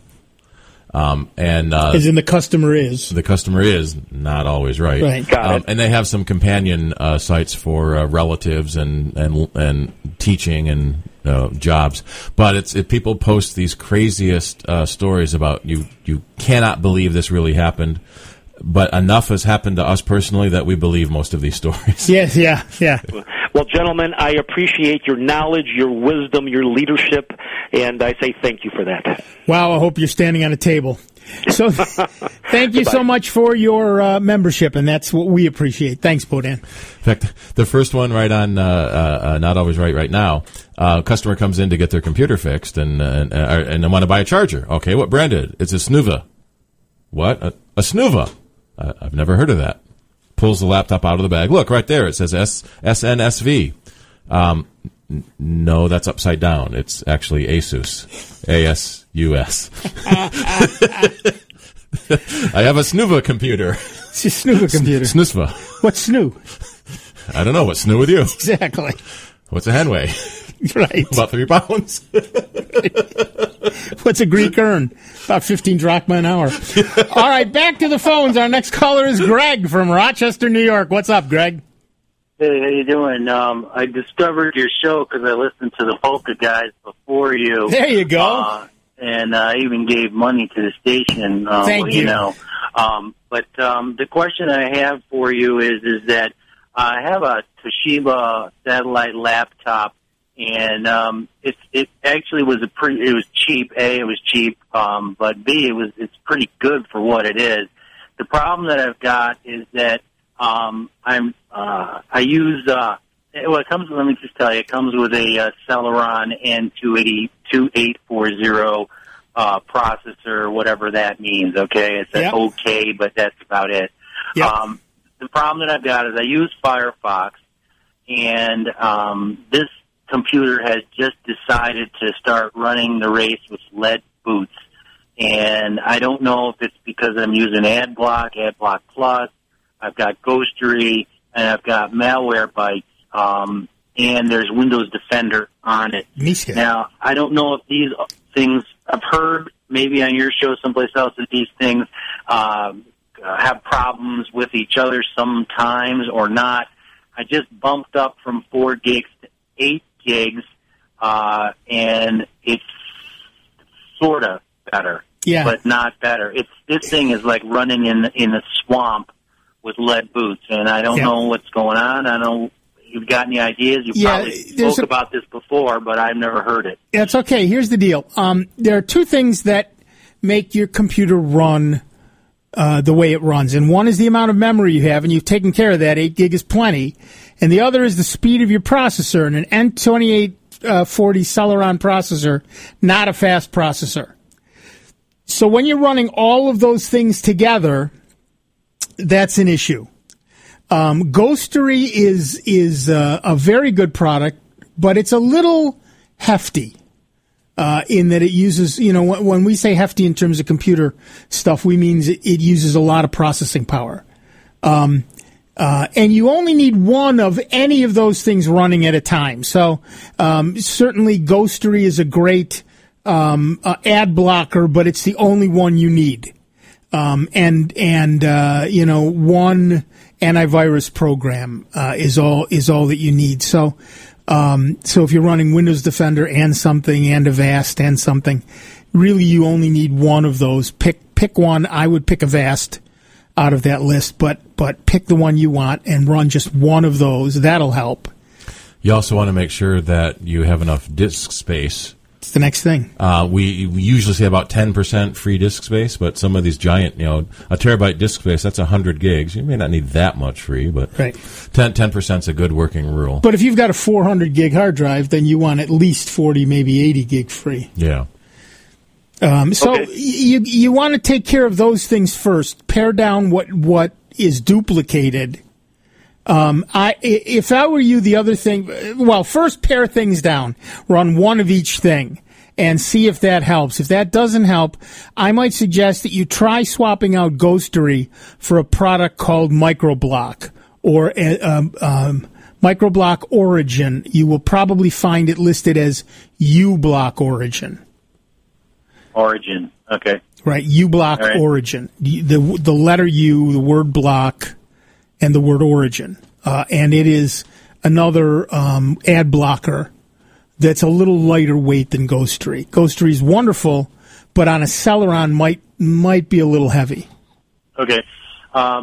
As in the customer is. The customer is not always right. Right. Got it. And they have some companion sites for relatives and teaching and jobs. But people post these craziest stories about you cannot believe this really happened. But enough has happened to us personally that we believe most of these stories. Yes, yeah. Well, gentlemen, I appreciate your knowledge, your wisdom, your leadership, and I say thank you for that. Wow, I hope you're standing on a table. So thank you so much for your membership, and that's what we appreciate. Thanks, Bodan. In fact, the first one right on Not Always Right now, customer comes in to get their computer fixed, and they want to buy a charger. Okay, what brand is it? It's a Snuva. What? A Snuva? I've never heard of that. Pulls the laptop out of the bag. Look, right there. It says SNSV. No, that's upside down. It's actually Asus. ASUS. I have a Snuva computer. It's a Snuva computer. Snusva. What's Snoo? I don't know. What's Snoo with you? Exactly. What's a hen weigh? Right. About 3 pounds. What's a Greek urn? About 15 drachma an hour. All right, back to the phones. Our next caller is Greg from Rochester, New York. What's up, Greg? Hey, how you doing? I discovered your show because I listened to the Polka guys before you. There you go. And I even gave money to the station. Thank you. But the question I have for you is that I have a Toshiba satellite laptop, and it actually was it was cheap. A, it was cheap, but B, it's pretty good for what it is. The problem that I've got is that I use it comes. Let me just tell you, it comes with a Celeron N2840 processor, whatever that means. Okay, it's an OK, but that's about it. Yep. the problem that I've got is I use Firefox, and this computer has just decided to start running the race with lead boots. And I don't know if it's because I'm using AdBlock Plus, I've got Ghostery, and I've got Malwarebytes, and there's Windows Defender on it. Now, I don't know if these things, I've heard maybe on your show someplace else that these things have problems with each other sometimes or not. I just bumped up from 4 gigs to 8 gigs, and it's sort of better, but not better. This thing is like running in the swamp with lead boots, and I don't know what's going on. I don't know. You've got any ideas? You probably spoke about this before, but I've never heard it. It's okay. Here's the deal. There are 2 things that make your computer run the way it runs. And one is the amount of memory you have, and you've taken care of that. 8 gig is plenty. And the other is the speed of your processor. And an N2840 Celeron processor, not a fast processor. So when you're running all of those things together, that's an issue. Ghostery is a very good product, but it's a little hefty in that it uses, when we say hefty in terms of computer stuff, we mean it uses a lot of processing power. And you only need one of any of those things running at a time. So certainly Ghostery is a great ad blocker, but it's the only one you need. One antivirus program is all that you need. So if you're running Windows Defender and something, and Avast and something, really you only need one of those. Pick one. I would pick Avast out of that list, but pick the one you want and run just one of those. That'll help. You also want to make sure that you have enough disk space. It's the next thing. We usually say about 10% free disk space, but some of these giant, a terabyte disk space, that's 100 gigs. You may not need that much free, but 10% is a good working rule. But if you've got a 400 gig hard drive, then you want at least 40, maybe 80 gig free. Yeah. You want to take care of those things first. Pare down what is duplicated. If I were you, the other thing, first pare things down. Run one of each thing and see if that helps. If that doesn't help, I might suggest that you try swapping out Ghostery for a product called Microblock or Microblock Origin. You will probably find it listed as uBlock Origin. Origin, okay. Right, uBlock Origin. The letter U, the word block, and the word origin. And it is another ad blocker that's a little lighter weight than Ghostery. Ghostery is wonderful, but on a Celeron might be a little heavy. Okay. I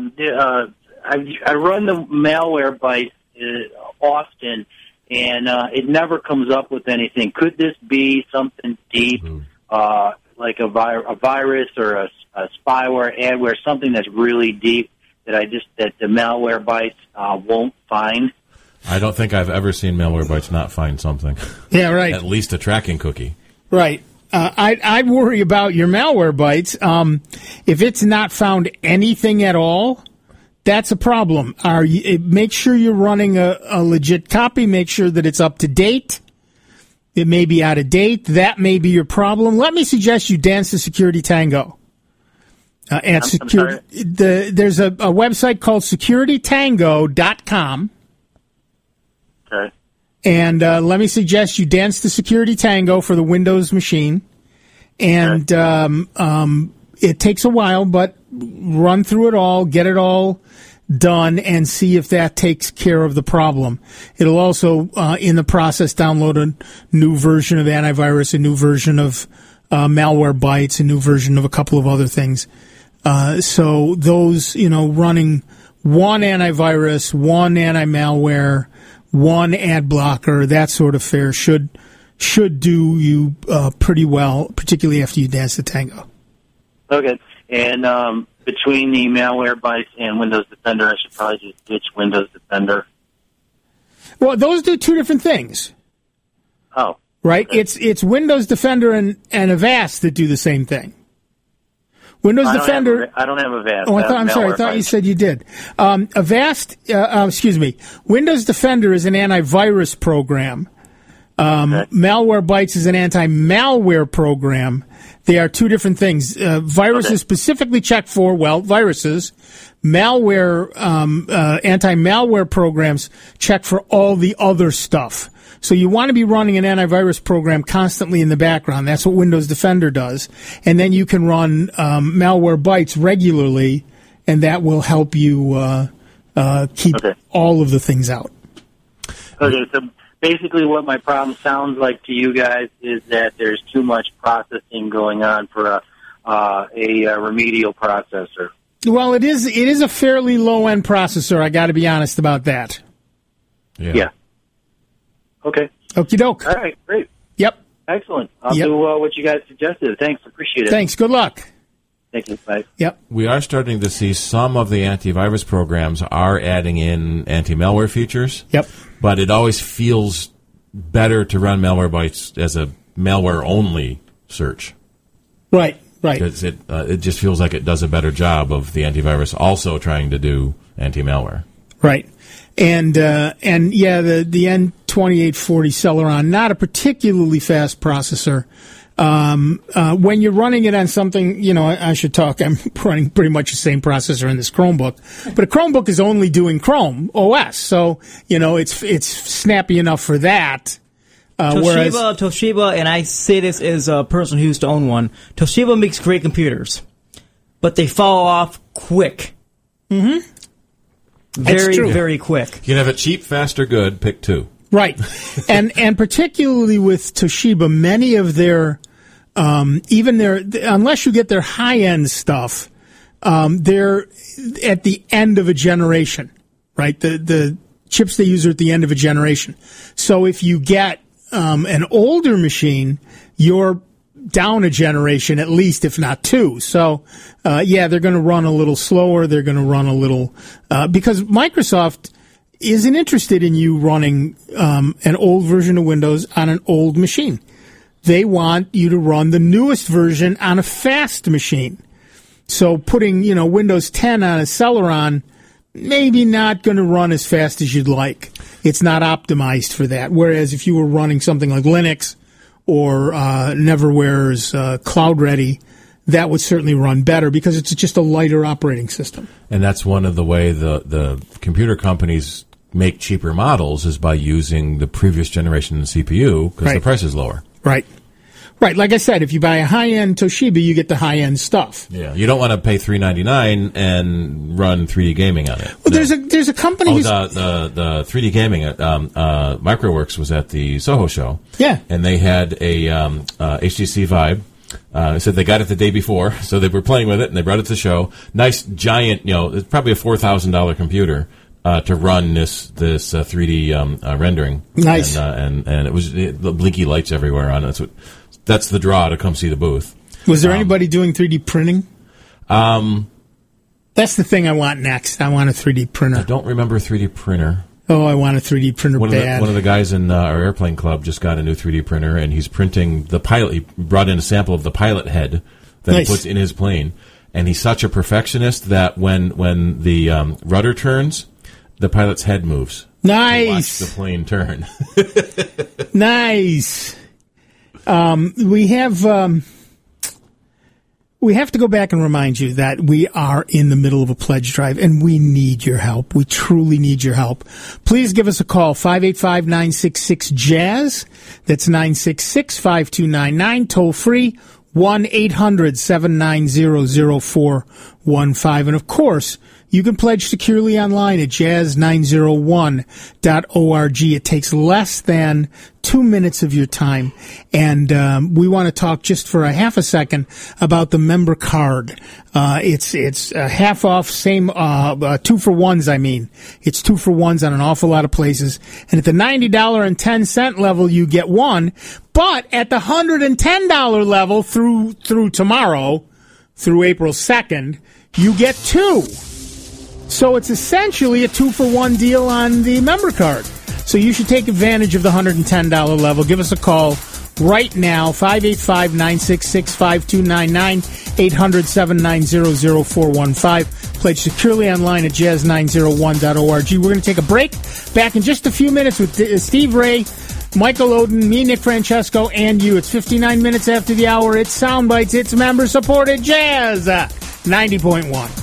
run the Malwarebytes often, and it never comes up with anything. Could this be something deep, like a virus or a spyware, adware, something that's really deep that the Malwarebytes won't find? I don't think I've ever seen Malwarebytes not find something. Yeah, right. At least a tracking cookie. Right. I'd worry about your Malwarebytes. If it's not found anything at all, that's a problem. Make sure you're running a legit copy. Make sure that it's up to date. It may be out of date. That may be your problem. Let me suggest you dance to Security Tango. There's a website called securitytango.com. Okay. And let me suggest you dance to Security Tango for the Windows machine. And it takes a while, but run through it all, get it all done, and see if that takes care of the problem. It'll also, in the process, download a new version of antivirus, a new version of Malwarebytes, a new version of a couple of other things. So those, running one antivirus, one anti-malware, one ad blocker, that sort of fare should do you pretty well, particularly after you dance the tango. Okay. And between the Malwarebytes and Windows Defender, I should probably just ditch Windows Defender. Well, those do two different things. Oh. Right? Okay. It's Windows Defender and Avast that do the same thing. Windows Defender. I don't have Avast. Oh, I'm sorry. I thought you said you did. Avast, Windows Defender is an antivirus program. Malwarebytes is an anti-malware program. They are two different things. Viruses specifically check for, viruses. Malware, anti-malware programs check for all the other stuff. So you want to be running an antivirus program constantly in the background. That's what Windows Defender does. And then you can run Malwarebytes regularly, and that will help you keep all of the things out. Okay, so basically what my problem sounds like to you guys is that there's too much processing going on for a remedial processor. Well, it is a fairly low-end processor. I got to be honest about that. Yeah. Okay. Okie doke. All right, great. Yep. Excellent. I'll do what you guys suggested. Thanks, appreciate it. Thanks. Good luck. Thank you. Bye. Yep. We are starting to see some of the antivirus programs are adding in anti-malware features. Yep. But it always feels better to run Malwarebytes as a malware-only search. Right. Because it just feels like it does a better job of the antivirus also trying to do anti-malware. Right. And the N2840 Celeron, not a particularly fast processor. When you're running it on something, I should talk. I'm running pretty much the same processor in this Chromebook, but a Chromebook is only doing Chrome OS, so it's snappy enough for that. Toshiba, and I say this as a person who used to own one. Toshiba makes great computers, but they fall off quick. Mm-hmm. Very, very quick. You can have it cheap, fast, or good. Pick two. Right, and particularly with Toshiba, many of their unless you get their high end stuff, they're at the end of a generation. Right, the chips they use are at the end of a generation. So if you get an older machine, you're down a generation at least, if not two. So, they're going to run a little slower. They're going to run a little because Microsoft isn't interested in you running an old version of Windows on an old machine. They want you to run the newest version on a fast machine. So putting, Windows 10 on a Celeron, maybe not going to run as fast as you'd like. It's not optimized for that. Whereas if you were running something like Linux or Neverware's Cloud Ready, that would certainly run better because it's just a lighter operating system. And that's one of the way the computer companies make cheaper models is by using the previous generation CPU because the price is lower. Right. Like I said, if you buy a high-end Toshiba, you get the high-end stuff. Yeah, you don't want to pay $399 and run 3D gaming on it. Well, there's a company. The 3D gaming at Microworks was at the Soho show. Yeah, and they had a HTC Vive. Said they got it the day before, so they were playing with it and they brought it to the show. Nice giant, it's probably a $4,000 computer. To run this 3D rendering, nice, and it was the blinky lights everywhere on it. That's the draw to come see the booth. Was there anybody doing 3D printing? That's the thing I want next. I want a 3D printer. I don't remember a 3D printer. Oh, I want a 3D printer bad. One of the guys in our airplane club just got a new 3D printer, and he's printing the pilot. He brought in a sample of the pilot head that he puts in his plane, and he's such a perfectionist that when the rudder turns, the pilot's head moves. Nice. To watch the plane turn. Nice. We have to go back and remind you that we are in the middle of a pledge drive, and we need your help. We truly need your help. Please give us a call, 585-966-JAZZ. That's 966-5299, toll free, 1-800-790-0415. And, of course, you can pledge securely online at jazz901.org. It takes less than 2 minutes of your time. And we want to talk just for a half a second about the member card. It's half off, same 2-for-1s, I mean. It's 2-for-1s on an awful lot of places. And at the $90.10 level, you get one. But at the $110 level through tomorrow, through April 2nd, you get two. So it's essentially a 2-for-1 deal on the member card. So you should take advantage of the $110 level. Give us a call, right now. 585-966-5299, 800-790-0415. Pledge securely online at jazz901.org. We're going to take a break. Back in just a few minutes with Steve Ray, Michael Oden, me, Nick Francesco, and you. It's 59 minutes after the hour. It's Soundbites. It's member-supported Jazz 90.1.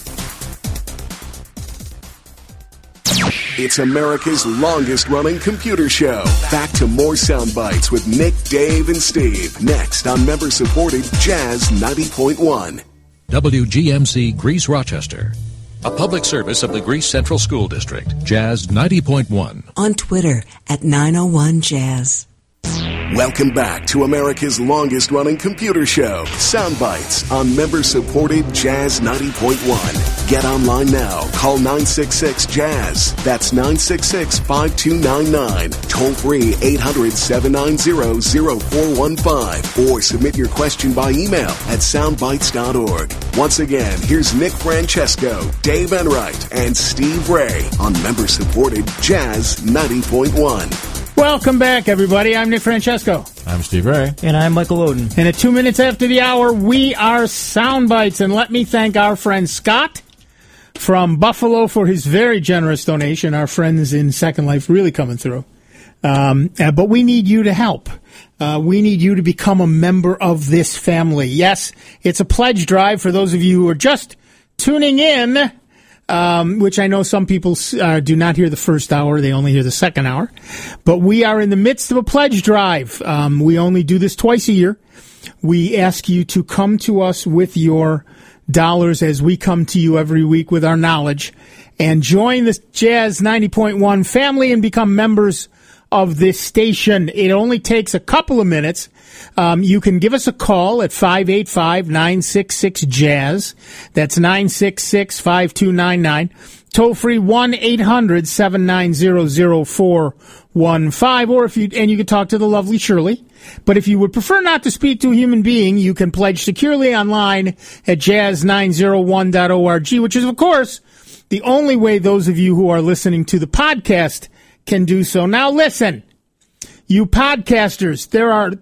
It's America's longest-running computer show. Back to more Sound Bites with Nick, Dave, and Steve. Next on member-supported Jazz 90.1. WGMC Greece Rochester. A public service of the Greece Central School District. Jazz 90.1. On Twitter at 901 Jazz. Welcome back to America's longest-running computer show, Soundbites, on member-supported Jazz 90.1. Get online now. Call 966-JAZZ. That's 966-5299. Toll-free 800-790-0415. Or submit your question by email at soundbites.org. Once again, here's Nick Francesco, Dave Enright, and Steve Ray on member-supported Jazz 90.1. Welcome back, everybody. I'm Nick Francesco. I'm Steve Ray. And I'm Michael Oden. And at 2 minutes after the hour, we are Soundbites. And let me thank our friend Scott from Buffalo for his very generous donation. Our friends in Second Life really coming through. But we need you to help. We need you to become a member of this family. Yes, it's a pledge drive for those of you who are just tuning in. Which I know some people do not hear the first hour. They only hear the second hour. But we are in the midst of a pledge drive. We only do this twice a year. We ask you to come to us with your dollars as we come to you every week with our knowledge and join the Jazz 90.1 family and become members of this station. It only takes a couple of minutes. You can give us a call at 585-966-JAZZ. That's 966-5299. Toll free 1-800-790-0415. Or you can talk to the lovely Shirley. But if you would prefer not to speak to a human being, you can pledge securely online at jazz901.org, which is, of course, the only way those of you who are listening to the podcast can do so. Now listen, you podcasters, there are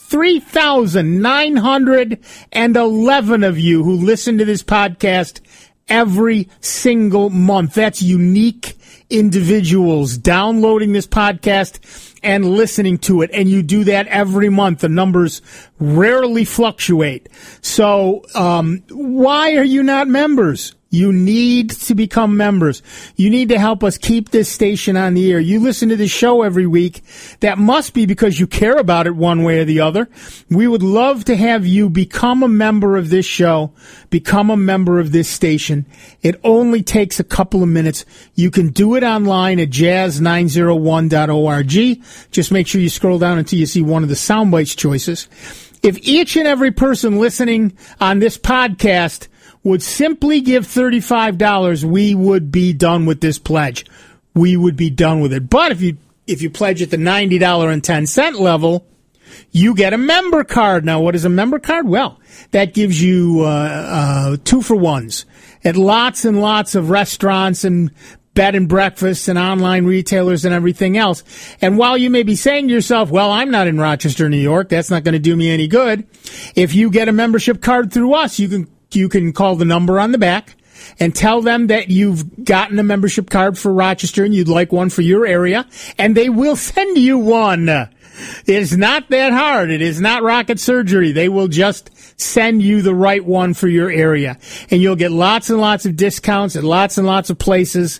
3,911 of you who listen to this podcast every single month. That's unique individuals downloading this podcast and listening to it. And you do that every month. The numbers rarely fluctuate. So why are you not members? You need to become members. You need to help us keep this station on the air. You listen to this show every week. That must be because you care about it one way or the other. We would love to have you become a member of this show, become a member of this station. It only takes a couple of minutes. You can do it online at jazz901.org. Just make sure you scroll down until you see one of the Soundbites choices. If each and every person listening on this podcast would simply give $35, we would be done with this pledge. We would be done with it. But if you pledge at the $90.10 level, you get a member card. Now, what is a member card? Well, that gives you 2-for-1s at lots and lots of restaurants and bed and breakfasts and online retailers and everything else. And while you may be saying to yourself, well, I'm not in Rochester, New York, that's not going to do me any good. If you get a membership card through us, you can call the number on the back and tell them that you've gotten a membership card for Rochester and you'd like one for your area, and they will send you one. It's not that hard. It is not rocket surgery. They will just send you the right one for your area. And you'll get lots and lots of discounts at lots and lots of places.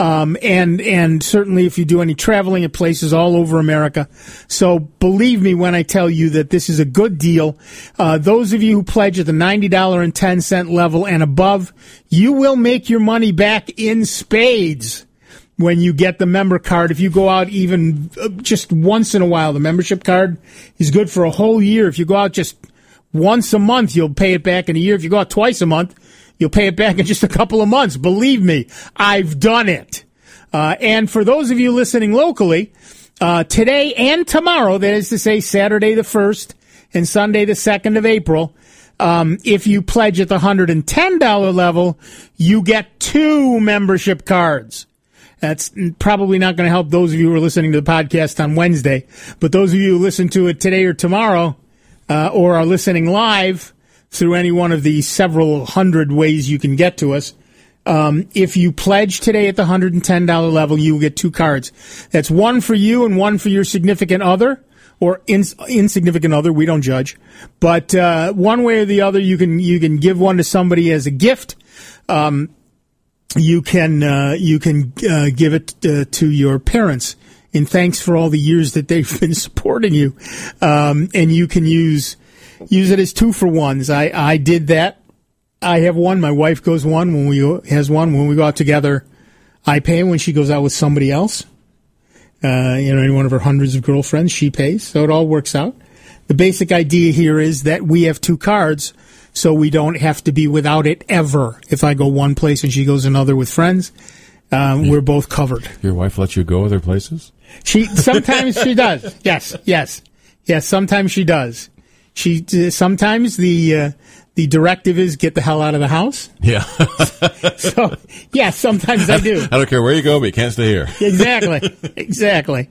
And certainly if you do any traveling at places all over America. So believe me when I tell you that this is a good deal. Those of you who pledge at the $90.10 level and above, you will make your money back in spades when you get the member card. If you go out even just once in a while, the membership card is good for a whole year. If you go out just once a month, you'll pay it back in a year. If you go out twice a month, you'll pay it back in just a couple of months. Believe me, I've done it. And for those of you listening locally, today and tomorrow, that is to say Saturday the 1st and Sunday the 2nd of April, if you pledge at the $110 level, you get 2 membership cards. That's probably not going to help those of you who are listening to the podcast on Wednesday. But those of you who listen to it today or tomorrow, or are listening live through any one of the several hundred ways you can get to us, if you pledge today at the $110 level, you will get 2 cards. That's one for you and one for your significant other, or insignificant other. We don't judge. But one way or the other, you can give one to somebody as a gift. You can give it to your parents in thanks for all the years that they've been supporting you, and you can use it as 2-for-1s. I did that. I have one. My wife goes one when we go out together. I pay when she goes out with somebody else. Any one of her hundreds of girlfriends, she pays. So it all works out. The basic idea here is that we have 2 cards, so we don't have to be without it ever. If I go one place and she goes another with friends, we're both covered. Your wife lets you go other places? Sometimes she does. Yes. Sometimes she does. Sometimes the directive is get the hell out of the house. Yeah. So, yeah, sometimes I do. I don't care where you go, but you can't stay here. Exactly.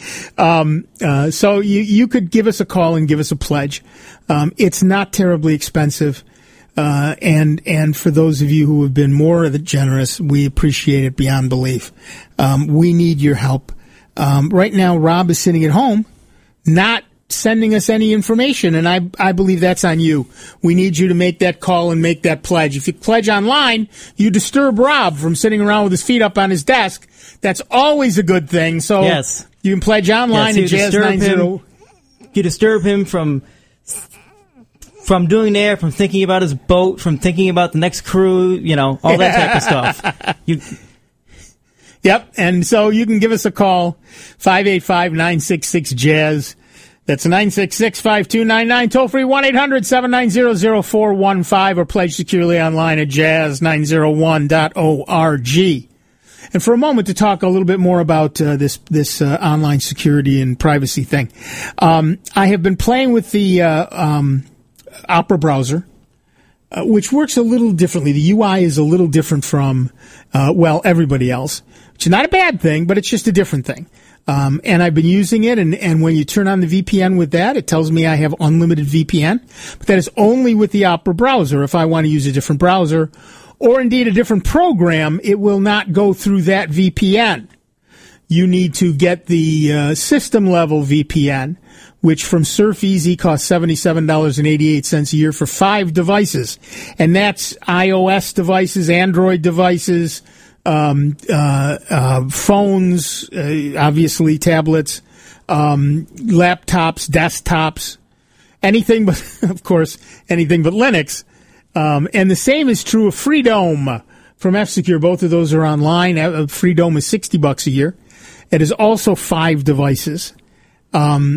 So you could give us a call and give us a pledge. It's not terribly expensive. And for those of you who have been more than generous, we appreciate it beyond belief. We need your help. Right now, Rob is sitting at home, not sending us any information, and I believe that's on you. We need you to make that call and make that pledge. If you pledge online, you disturb Rob from sitting around with his feet up on his desk. That's always a good thing. So yes. You can pledge online at Jazz 90. You disturb him from doing there, from thinking about his boat, from thinking about the next crew, all that type of stuff. Yep, and so you can give us a call, 585-966-JAZZ. That's 966-5299, toll-free 1-800-790-0415, or pledge securely online at jazz901.org. And for a moment to talk a little bit more about this online security and privacy thing, I have been playing with the Opera browser, which works a little differently. The UI is a little different from everybody else, which is not a bad thing, but it's just a different thing. And I've been using it, and when you turn on the VPN with that, it tells me I have unlimited VPN, but that is only with the Opera browser. If I want to use a different browser, or indeed a different program, it will not go through that VPN. You need to get the system-level VPN, which from SurfEasy costs $77.88 a year for 5 devices. And that's iOS devices, Android devices, phones, obviously tablets, laptops, desktops, anything but, of course, anything but Linux. And the same is true of Freedome from F-Secure. Both of those are online. Freedome is $60 a year. It is also 5 devices. There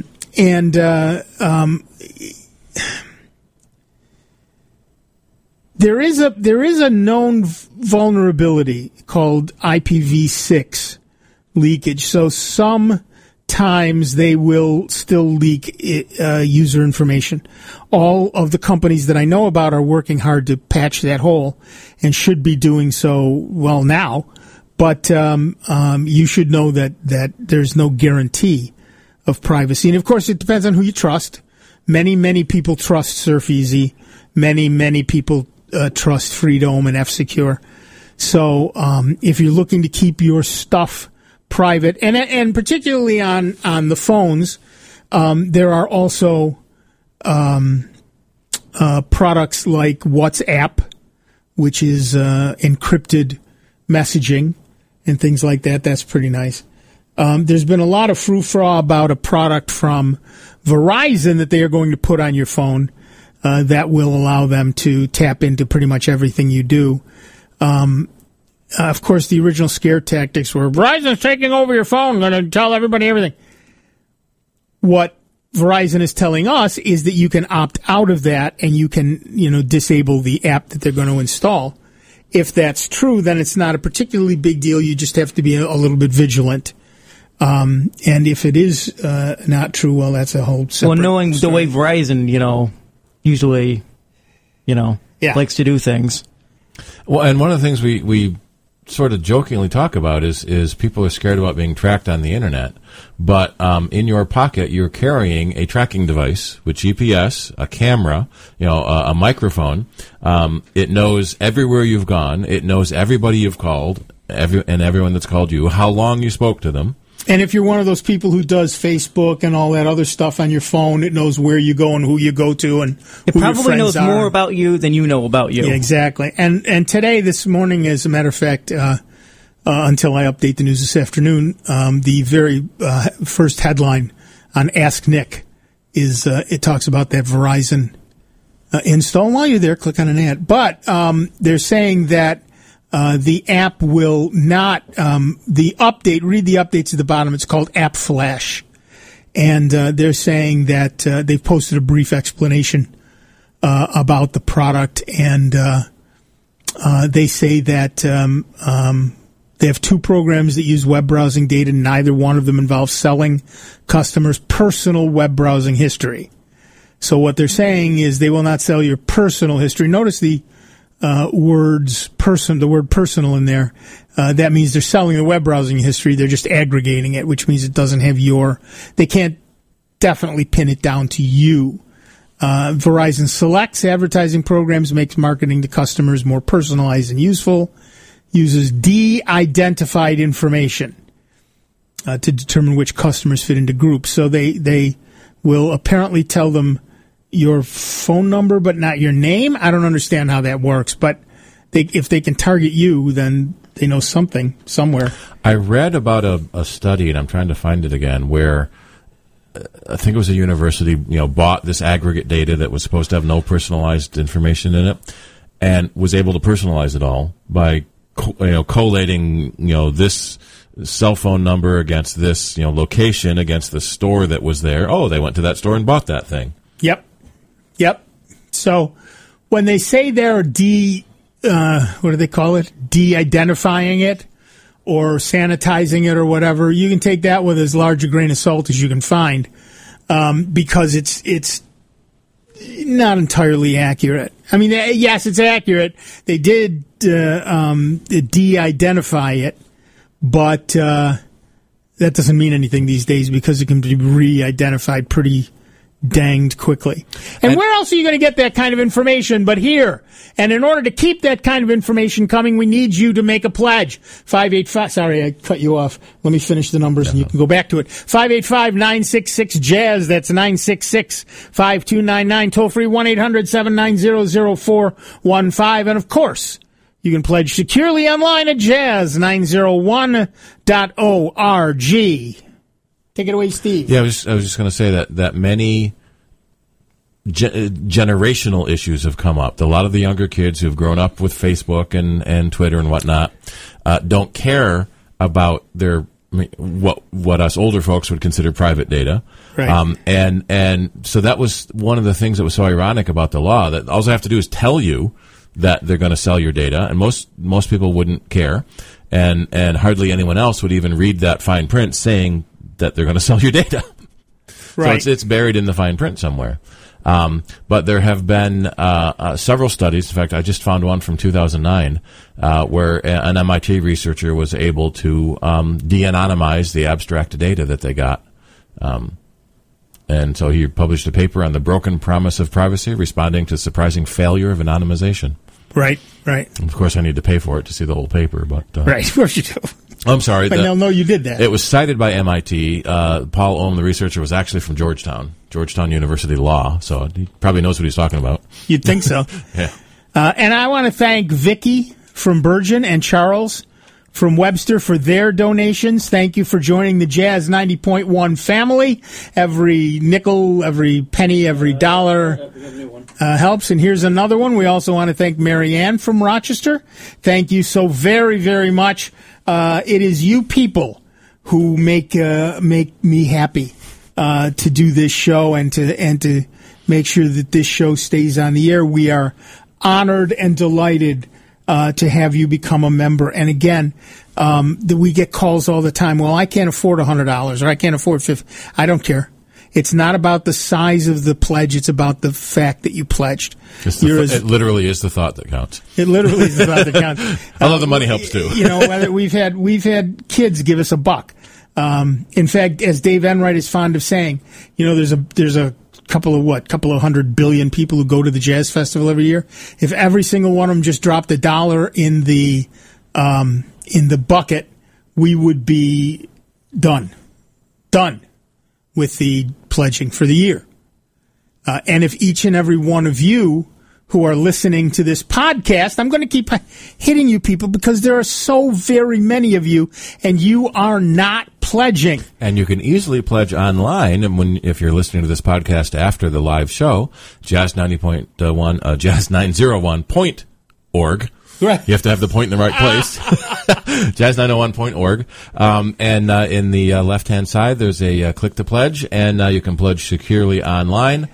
is a known vulnerability called IPv6 leakage. So sometimes they will still leak user information. All of the companies that I know about are working hard to patch that hole and should be doing so well now. But you should know that there's no guarantee of privacy. And, of course, it depends on who you trust. Many people trust SurfEasy. Many people trust Freedome and F-Secure. So if you're looking to keep your stuff private, and particularly on the phones, there are also products like WhatsApp, which is encrypted messaging and things like that. That's pretty nice. There's been a lot of frou-frou about a product from Verizon that they are going to put on your phone that will allow them to tap into pretty much everything you do. Of course, the original scare tactics were, Verizon's taking over your phone, going to tell everybody everything. What Verizon is telling us is that you can opt out of that and you can, disable the app that they're going to install. If that's true, then it's not a particularly big deal. You just have to be a little bit vigilant. And if it is not true, well, that's a whole separate Well, knowing story. the way Verizon, usually, likes to do things. Well, and one of the things we sort of jokingly talk about is people are scared about being tracked on the internet. But in your pocket, you're carrying a tracking device with GPS, a camera, a microphone. It knows everywhere you've gone. It knows everybody you've called, and everyone that's called you, how long you spoke to them. And if you're one of those people who does Facebook and all that other stuff on your phone, it knows where you go and who you go to, and it who probably your friends knows are. more about you than you know about you. Yeah, exactly. And today, this morning, as a matter of fact, until I update the news this afternoon, the very first headline on Ask Nick is it talks about that Verizon install. And while you're there, click on an ad. But they're saying that the app will not, the update, read the updates at the bottom, it's called App Flash. And they're saying that they've posted a brief explanation about the product, and they say that they have two programs that use web browsing data. Neither one of them involves selling customers' personal web browsing history. So what they're saying is they will not sell your personal history. Notice the the word personal in there. That means they're selling the web browsing history. They're just aggregating it, which means it doesn't have they can't definitely pin it down to you. Verizon selects advertising programs, makes marketing to customers more personalized and useful, uses de-identified information to determine which customers fit into groups. So they will apparently tell them your phone number, but not your name. I don't understand how that works, but if they can target you, then they know something somewhere. I read about a study, and I'm trying to find it again, where I think it was a university, bought this aggregate data that was supposed to have no personalized information in it, and was able to personalize it all by collating, this cell phone number against this, location against the store that was there. Oh, they went to that store and bought that thing. Yep. So when they say they're what do they call it? De-identifying it or sanitizing it or whatever, you can take that with as large a grain of salt as you can find, because it's not entirely accurate. I mean, yes, it's accurate. They did de-identify it, but that doesn't mean anything these days because it can be re-identified pretty danged quickly. And where else are you going to get that kind of information but here? And in order to keep that kind of information coming, we need you to make a pledge. 585, sorry, I cut you off. Let me finish the numbers and you can go back to it. 585-966-JAZZ. That's 966-5299. Toll free 1-800-790-0415. And of course, you can pledge securely online at jazz901.org. Take it away, Steve. Yeah, I was just going to say that many generational issues have come up. A lot of the younger kids who've grown up with Facebook and Twitter and whatnot don't care about what us older folks would consider private data. Right. And so that was one of the things that was so ironic about the law, that all I have to do is tell you that they're going to sell your data, and most people wouldn't care, and hardly anyone else would even read that fine print saying that they're going to sell your data. Right. So it's buried in the fine print somewhere. But there have been several studies. In fact, I just found one from 2009 where an MIT researcher was able to de-anonymize the abstract data that they got. And so he published a paper on the broken promise of privacy, responding to surprising failure of anonymization. Right. Of course, I need to pay for it to see the whole paper. But right, of course you do. I'm sorry. But they'll know you did that. It was cited by MIT. Paul Ohm, the researcher, was actually from Georgetown University Law, so he probably knows what he's talking about. You'd think so. Yeah. And I want to thank Vicky from Bergen and Charles from Webster for their donations. Thank you for joining the Jazz 90.1 family. Every nickel, every penny, every dollar helps. And here's another one. We also want to thank Mary Ann from Rochester. Thank you so very, very much. It is you people who make me happy to do this show and to make sure that this show stays on the air. We are honored and delighted to have you become a member. And again, we get calls all the time. Well, I can't afford $100 or I can't afford $50. I don't care. It's not about the size of the pledge. It's about the fact that you pledged. It literally is the thought that counts. It literally is the thought that counts. Although the money helps too. Whether we've had kids give us $1. In fact, as Dave Enright is fond of saying, there's a couple of 100 billion people who go to the Jazz Festival every year. If every single one of them just dropped $1 in the bucket, we would be done with the pledging for the year. And if each and every one of you who are listening to this podcast, I'm going to keep hitting you people because there are so very many of you, and you are not pledging. And you can easily pledge online, and if you're listening to this podcast after the live show, Jazz 90.1, jazz901.org. Right. You have to have the point in the right place. Jazz901.org. And in the left-hand side, there's a click to pledge, and you can pledge securely online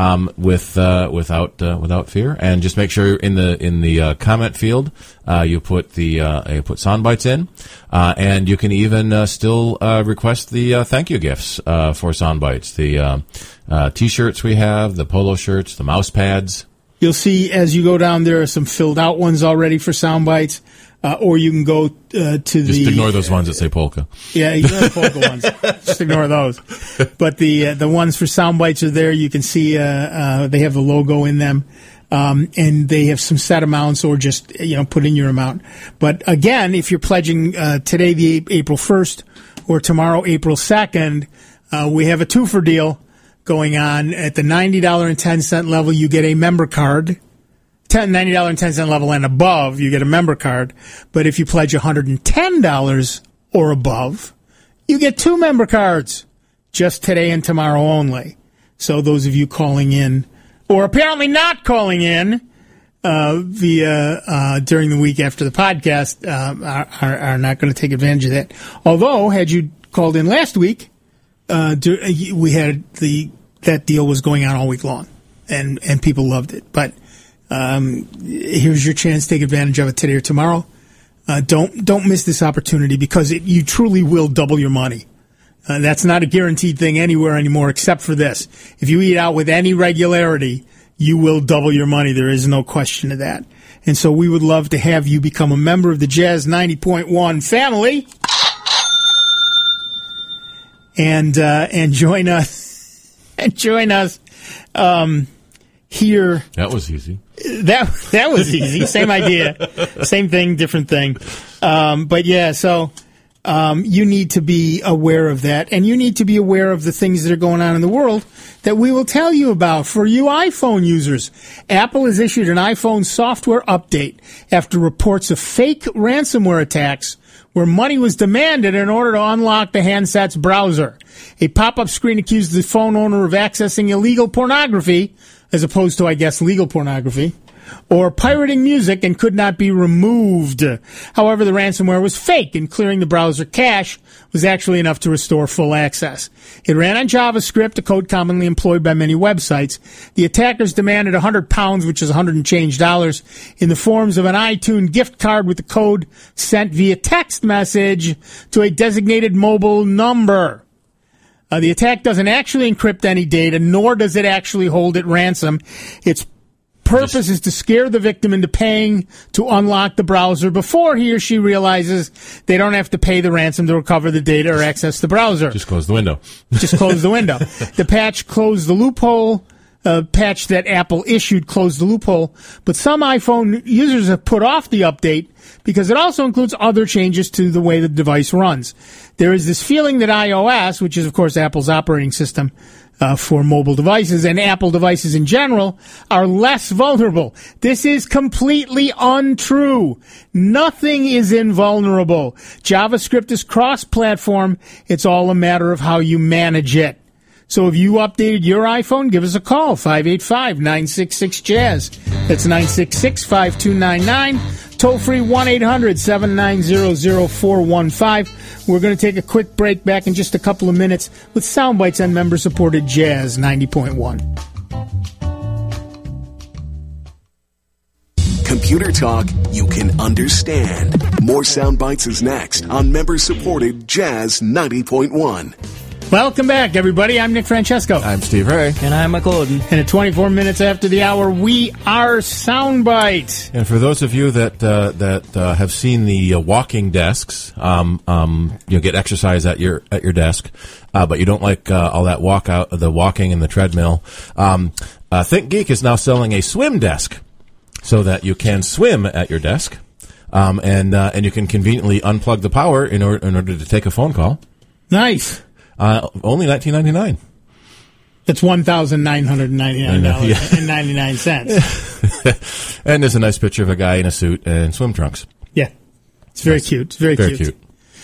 without fear. And just make sure in the comment field you put sound bites in, and you can even still request the thank you gifts for sound bites. The T-shirts we have, the polo shirts, the mouse pads. You'll see as you go down, there are some filled out ones already for sound bites, or you can go Just ignore those ones that say polka. Yeah, ignore the polka ones. Just ignore those. But the ones for sound bites are there. You can see they have the logo in them, and they have some set amounts, or just put in your amount. But again, if you're pledging today, the April 1st, or tomorrow, April 2nd, we have a two-for deal going on. At the $90.10 level, you get a member card. $90.10 level and above, you get a member card. But if you pledge $110 or above, you get 2 member cards, just today and tomorrow only. So those of you calling in, or apparently not calling in via during the week after the podcast, are not going to take advantage of that. Although, had you called in last week, we had that deal was going on all week long, and people loved it. But here's your chance. Take advantage of it today or tomorrow. Don't miss this opportunity, because you truly will double your money. That's not a guaranteed thing anywhere anymore, except for this. If you eat out with any regularity, you will double your money. There is no question of that. And so we would love to have you become a member of the Jazz 90.1 family, and join us. And join us here. That was easy. That was easy. Same idea. Same thing, different thing. But yeah, so you need to be aware of that. And you need to be aware of the things that are going on in the world that we will tell you about. For you iPhone users, Apple has issued an iPhone software update after reports of fake ransomware attacks where money was demanded in order to unlock the handset's browser. A pop-up screen accused the phone owner of accessing illegal pornography, as opposed to, I guess, legal pornography, or pirating music, and could not be removed. However, the ransomware was fake, and clearing the browser cache was actually enough to restore full access. It ran on JavaScript, a code commonly employed by many websites. The attackers demanded £100, which is $100 and change, in the forms of an iTunes gift card with the code sent via text message to a designated mobile number. The attack doesn't actually encrypt any data, nor does it actually hold it ransom. Its purpose is to scare the victim into paying to unlock the browser before he or she realizes they don't have to pay the ransom to recover the data or access the browser. Just close the window. Just close the window. The patch closed the loophole. Patch that Apple issued closed the loophole, but some iPhone users have put off the update because it also includes other changes to the way the device runs. There is this feeling that iOS, which is, of course, Apple's operating system for mobile devices, and Apple devices in general, are less vulnerable. This is completely untrue. Nothing is invulnerable. JavaScript is cross-platform. It's all a matter of how you manage it. So if you updated your iPhone, give us a call, 585-966-JAZZ. That's 966-5299. Toll free 1-800-790-0415. We're going to take a quick break, back in just a couple of minutes with sound bites on member-supported Jazz 90.1. Computer talk you can understand. More sound bites is next on member-supported Jazz 90.1. Welcome back, everybody. I'm Nick Francesco. I'm Steve Ray. And I'm Michael Oden. And at 24 minutes after the hour, we are Soundbite. And for those of you that have seen the walking desks, get exercise at your desk, but you don't like all that the walking and the treadmill. ThinkGeek is now selling a swim desk, so that you can swim at your desk, and you can conveniently unplug the power in order to take a phone call. Nice. Only $19.99. That's $1,999.99. And there's a nice picture of a guy in a suit and swim trunks. Yeah, it's very cute. It's very cute.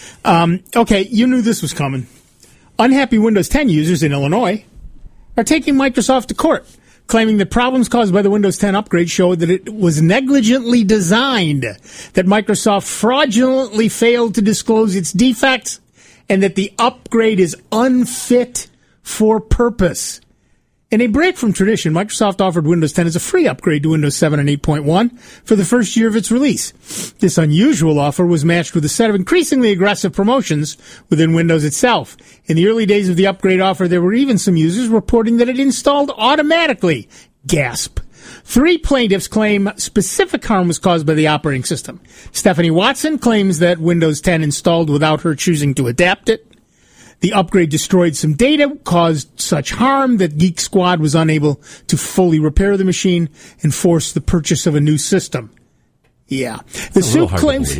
Okay, you knew this was coming. Unhappy Windows 10 users in Illinois are taking Microsoft to court, claiming that problems caused by the Windows 10 upgrade showed that it was negligently designed, that Microsoft fraudulently failed to disclose its defects, and that the upgrade is unfit for purpose. In a break from tradition, Microsoft offered Windows 10 as a free upgrade to Windows 7 and 8.1 for the first year of its release. This unusual offer was matched with a set of increasingly aggressive promotions within Windows itself. In the early days of the upgrade offer, there were even some users reporting that it installed automatically. Gasp. 3 plaintiffs claim specific harm was caused by the operating system. Stephanie Watson claims that Windows 10 installed without her choosing to adapt it. The upgrade destroyed some data, caused such harm that Geek Squad was unable to fully repair the machine and forced the purchase of a new system. Yeah. The suit claims,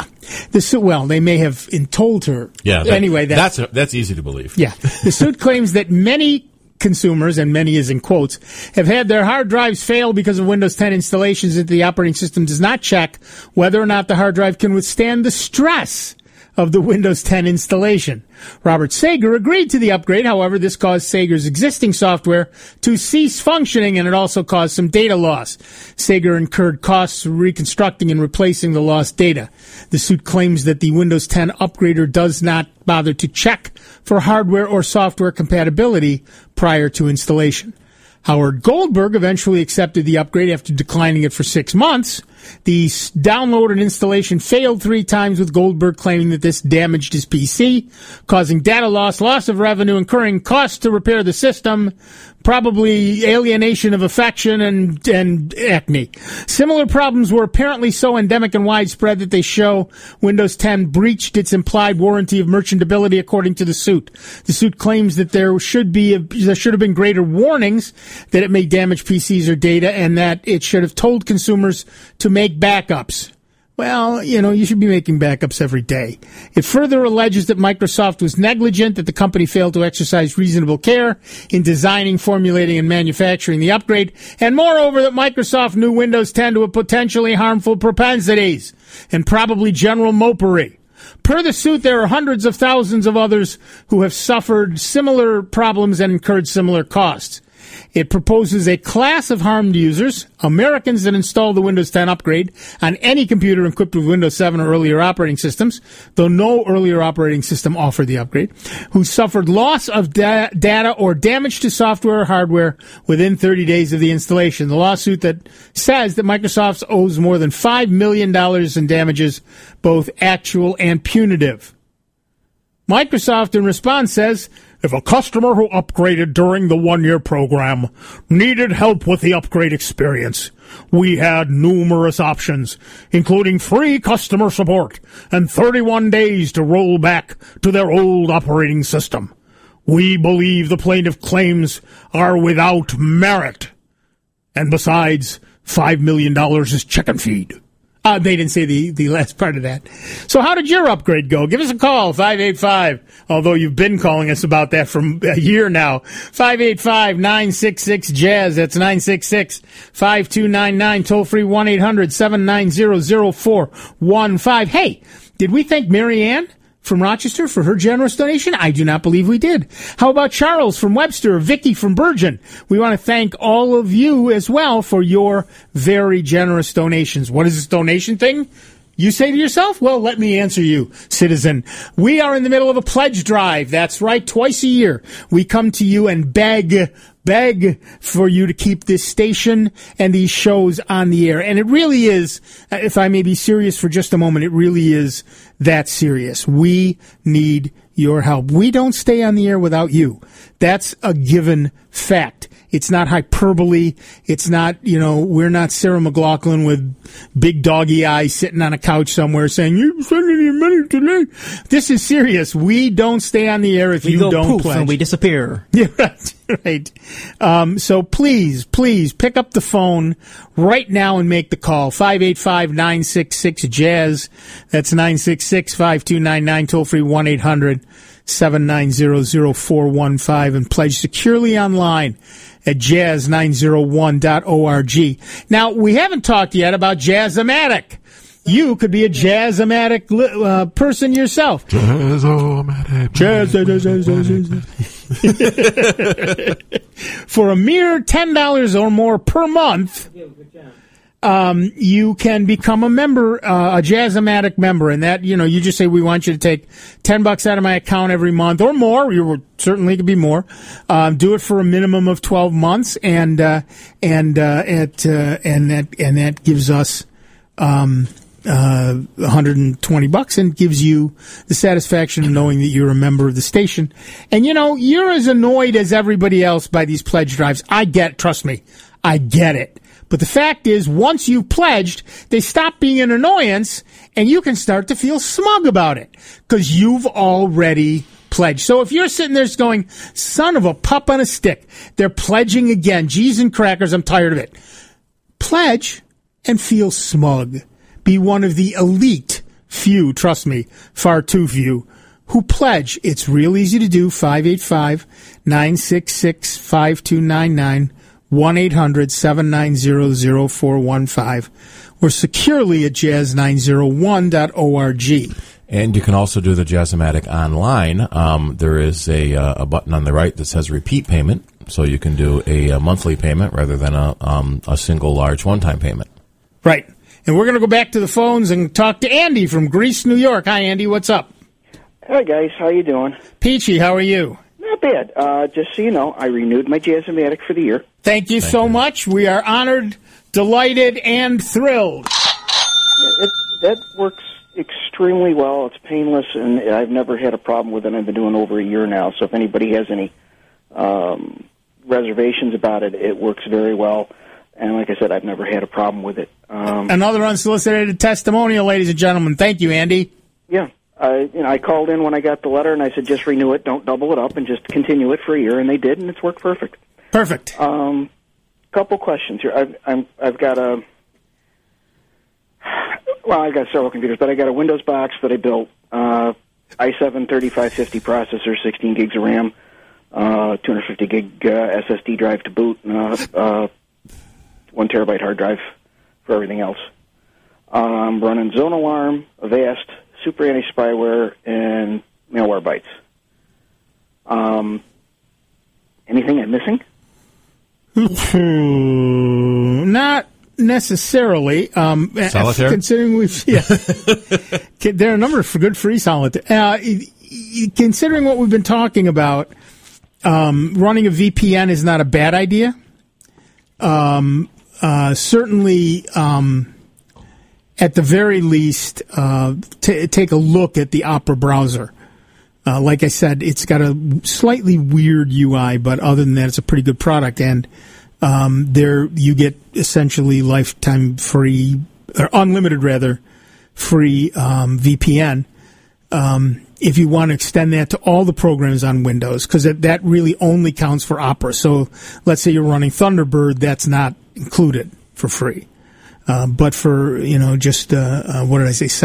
they may have told her. Yeah. Anyway, that's easy to believe. Yeah. The suit claims that many consumers, and many is in quotes, have had their hard drives fail because of Windows 10 installations that the operating system does not check whether or not the hard drive can withstand the stress of the Windows 10 installation. Robert Sager agreed to the upgrade. However, this caused Sager's existing software to cease functioning, and it also caused some data loss. Sager incurred costs reconstructing and replacing the lost data. The suit claims that the Windows 10 upgrader does not bother to check for hardware or software compatibility prior to installation. Howard Goldberg eventually accepted the upgrade after declining it for 6 months. The download and installation failed 3 times, with Goldberg claiming that this damaged his PC, causing data loss, loss of revenue, incurring costs to repair the system, probably alienation of affection, and acne. Similar problems were apparently so endemic and widespread that they show Windows 10 breached its implied warranty of merchantability, according to the suit. The suit claims that there should have been greater warnings that it may damage PCs or data, and that it should have told consumers to make backups. Well, you should be making backups every day. It further alleges that Microsoft was negligent, that the company failed to exercise reasonable care in designing, formulating, and manufacturing the upgrade, and moreover, that Microsoft knew Windows 10 to have potentially harmful propensities and probably general mopery. Per the suit, there are hundreds of thousands of others who have suffered similar problems and incurred similar costs. It proposes a class of harmed users, Americans that install the Windows 10 upgrade on any computer equipped with Windows 7 or earlier operating systems, though no earlier operating system offered the upgrade, who suffered loss of data or damage to software or hardware within 30 days of the installation. The lawsuit that says that Microsoft owes more than $5 million in damages, both actual and punitive. Microsoft, in response, says, if a customer who upgraded during the 1-year program needed help with the upgrade experience, we had numerous options, including free customer support and 31 days to roll back to their old operating system. We believe the plaintiff claims are without merit. And besides, $5 million is chicken feed. They didn't say the last part of that. So how did your upgrade go? Give us a call, 585, although you've been calling us about that for a year now. 585-966-JAZZ. That's 966-5299. Toll free 1-800-790-0415. Hey, did we thank Mary Ann from Rochester for her generous donation? I do not believe we did. How about Charles from Webster, Vicky from Bergen? We want to thank all of you as well for your very generous donations. What is this donation thing? You say to yourself, well, let me answer you, citizen. We are in the middle of a pledge drive. That's right. Twice a year, we come to you and beg for you to keep this station and these shows on the air. And it really is, if I may be serious for just a moment, it really is that serious. We need your help. We don't stay on the air without you. That's a given fact. It's not hyperbole. It's not, we're not Sarah McLachlan with big doggy eyes sitting on a couch somewhere saying, you're sending your money today. This is serious. We don't stay on the air if you don't pledge. And we disappear. Yeah, right. So please pick up the phone right now and make the call. 585-966-JAZZ. That's 966-5299. Toll free 1-800-790-0415 and pledge securely online at jazz901.org. Now, we haven't talked yet about Jazz-O-Matic. You could be a Jazz-O-Matic person yourself. Jazz-O-Matic. For a mere $10 or more per month, you can become a member, a Jazz-O-Matic member, and that, you just say, we want you to take $10 out of my account every month or more. Certainly could be more. Do it for a minimum of 12 months, and that gives us, $120 and gives you the satisfaction of knowing that you're a member of the station. And you're as annoyed as everybody else by these pledge drives. Trust me, I get it. But the fact is, once you've pledged, they stop being an annoyance, and you can start to feel smug about it, because you've already pledged. So if you're sitting there going, son of a pup on a stick, they're pledging again, cheese and crackers, I'm tired of it. Pledge and feel smug. Be one of the elite few, trust me, far too few, who pledge. It's real easy to do, 585-966-5299. 1-800-790-0415 or securely at jazz901.org. And you can also do the Jazz-O-Matic online. There is a button on the right that says repeat payment, so you can do a monthly payment rather than a single large one-time payment. Right. And we're going to go back to the phones and talk to Andy from Greece, New York. Hi, Andy. What's up? Hi, guys. How you doing? Peachy, how are you? Not bad. Just so you know, I renewed my Jazz-O-Matic for the year. Thank you so much. We are honored, delighted, and thrilled. That works extremely well. It's painless, and I've never had a problem with it. I've been doing over a year now, so if anybody has any reservations about it, it works very well. And like I said, I've never had a problem with it. Another unsolicited testimonial, ladies and gentlemen. Thank you, Andy. Yeah. I called in when I got the letter, and I said, just renew it, don't double it up, and just continue it for a year, and they did, and it's worked perfect. Perfect. Couple questions here. I've got I've got several computers, but I got a Windows box that I built, i7 3550 processor, 16 gigs of RAM, 250 gig SSD drive to boot, and 1 terabyte hard drive for everything else. I'm running Zone Alarm, Avast, Super Anti-Spyware, and Malwarebytes. Anything I'm missing? Not necessarily. Solitaire? Considering there are a number of good free solitaire. Considering what we've been talking about, running a VPN is not a bad idea. Certainly, at the very least, take a look at the Opera browser. Like I said, it's got a slightly weird UI, but other than that, it's a pretty good product. And there you get essentially lifetime free, or unlimited rather, free VPN. If you want to extend that to all the programs on Windows, because that really only counts for Opera. So let's say you're running Thunderbird, that's not included for free. But for, just, what did I say,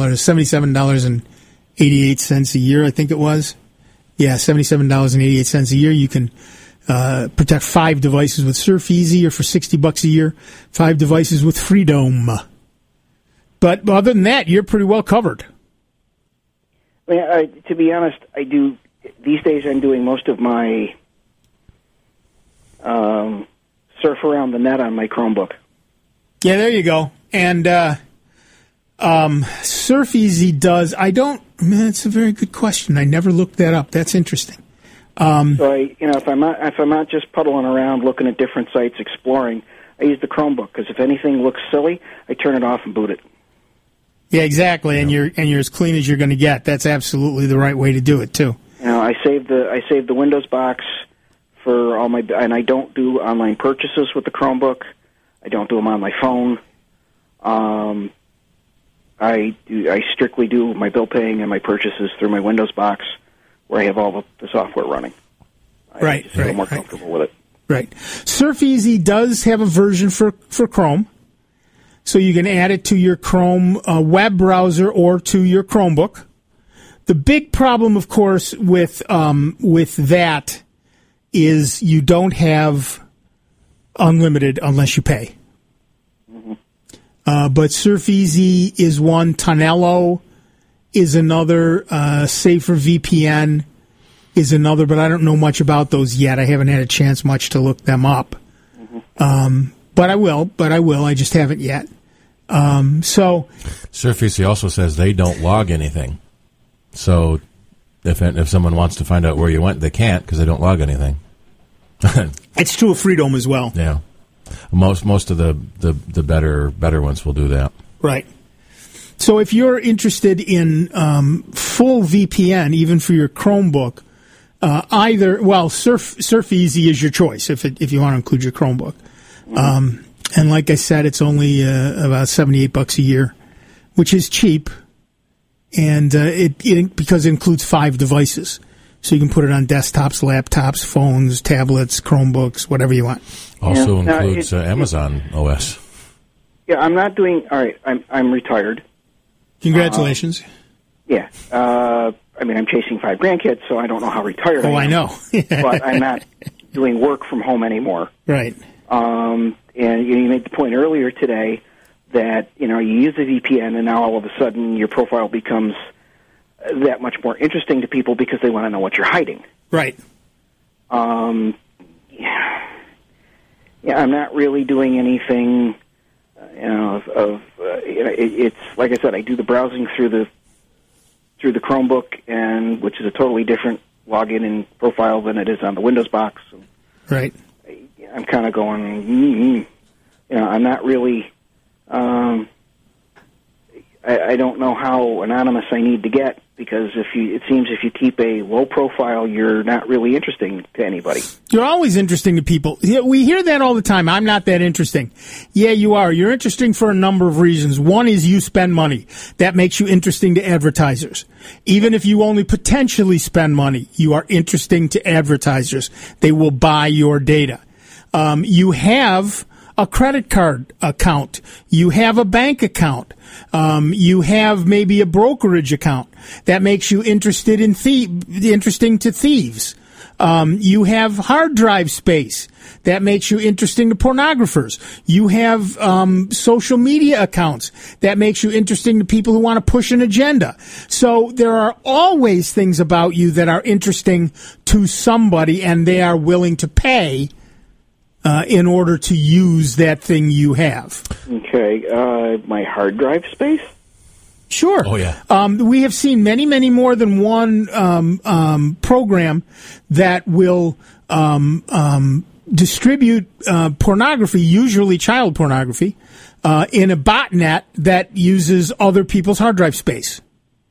$77.88 a year, I think it was. Yeah, $77.88 a year. You can protect 5 devices with Surf Easy, or for $60 a year, 5 devices with Freedom. But other than that, you're pretty well covered. To be honest, I do. These days, I'm doing most of my surf around the net on my Chromebook. Yeah, there you go. And Surf Easy does. That's a very good question. I never looked that up. That's interesting. So if I'm not just puddling around looking at different sites exploring, I use the Chromebook, because if anything looks silly, I turn it off and boot it. Yeah, exactly. And you're as clean as you're going to get. That's absolutely the right way to do it too. I save the Windows box for all my, and I don't do online purchases with the Chromebook. I don't do them on my phone. I strictly do my bill paying and my purchases through my Windows box, where I have all the software running. I feel more comfortable with it. Right. SurfEasy does have a version for Chrome, so you can add it to your Chrome web browser or to your Chromebook. The big problem, of course, with that is you don't have unlimited unless you pay. But SurfEasy is one. Tonello is another. Safer VPN is another, but I don't know much about those yet. I haven't had a chance much to look them up. But I will. I just haven't yet. So SurfEasy also says they don't log anything. So if someone wants to find out where you went, they can't because they don't log anything. It's true of Freedom as well. Yeah. Most of the better ones will do that. Right. So if you're interested in full VPN, even for your Chromebook, SurfEasy is your choice if you want to include your Chromebook. And like I said, it's only about $78 a year, which is cheap, and it because it includes 5 devices. So you can put it on desktops, laptops, phones, tablets, Chromebooks, whatever you want. Also includes Amazon OS. Yeah, I'm not doing. All right, I'm retired. Congratulations. Yeah, I'm chasing 5 grandkids, so I don't know how retired I am. I know. But I'm not doing work from home anymore. Right. And you made the point earlier today that you use a VPN, and now all of a sudden your profile becomes that much more interesting to people because they want to know what you're hiding. Right. I'm not really doing anything. It's like I said, I do the browsing through the Chromebook, and which is a totally different login and profile than it is on the Windows box. Right. I'm kind of going. I'm not really. I don't know how anonymous I need to get, because it seems if you keep a low profile, you're not really interesting to anybody. You're always interesting to people. We hear that all the time. I'm not that interesting. Yeah, you are. You're interesting for a number of reasons. One is you spend money. That makes you interesting to advertisers. Even if you only potentially spend money, you are interesting to advertisers. They will buy your data. You have a credit card account. You have a bank account. You have maybe a brokerage account. That makes you interesting to thieves. You have hard drive space. That makes you interesting to pornographers. You have social media accounts. That makes you interesting to people who want to push an agenda. So there are always things about you that are interesting to somebody, and they are willing to pay in order to use that thing you have. Okay. My hard drive space? Sure. Oh, yeah. We have seen many, many more than one program that will distribute pornography, usually child pornography, in a botnet that uses other people's hard drive space.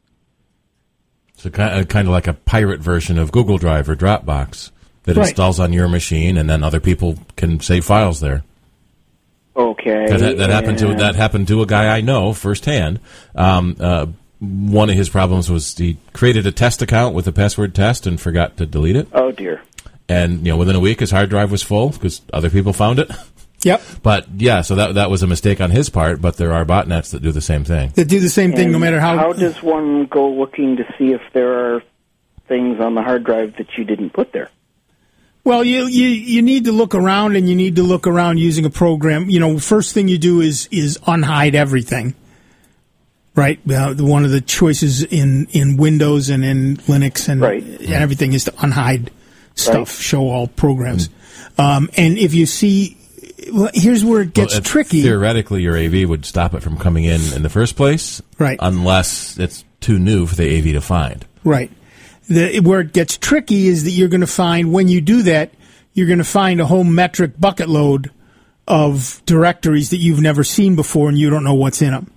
So kind of like a pirate version of Google Drive or Dropbox that installs on your machine, and then other people can save files there. Okay. That happened to a guy I know firsthand. One of his problems was he created a test account with a password test and forgot to delete it. Oh dear. And within a week his hard drive was full because other people found it. Yep. But yeah, so that was a mistake on his part. But there are botnets that do the same thing. That do the same thing, no matter how. How does one go looking to see if there are things on the hard drive that you didn't put there? Well, you need to look around, and you need to look around using a program. First thing you do is unhide everything, right? One of the choices in Windows and in Linux and everything is to unhide stuff, show all programs. And if you see, here's where it gets tricky. Theoretically, your AV would stop it from coming in the first place, right? Unless it's too new for the AV to find, right? Where it gets tricky is that you're going to find, when you do that, you're going to find a whole metric bucket load of directories that you've never seen before, and you don't know what's in them.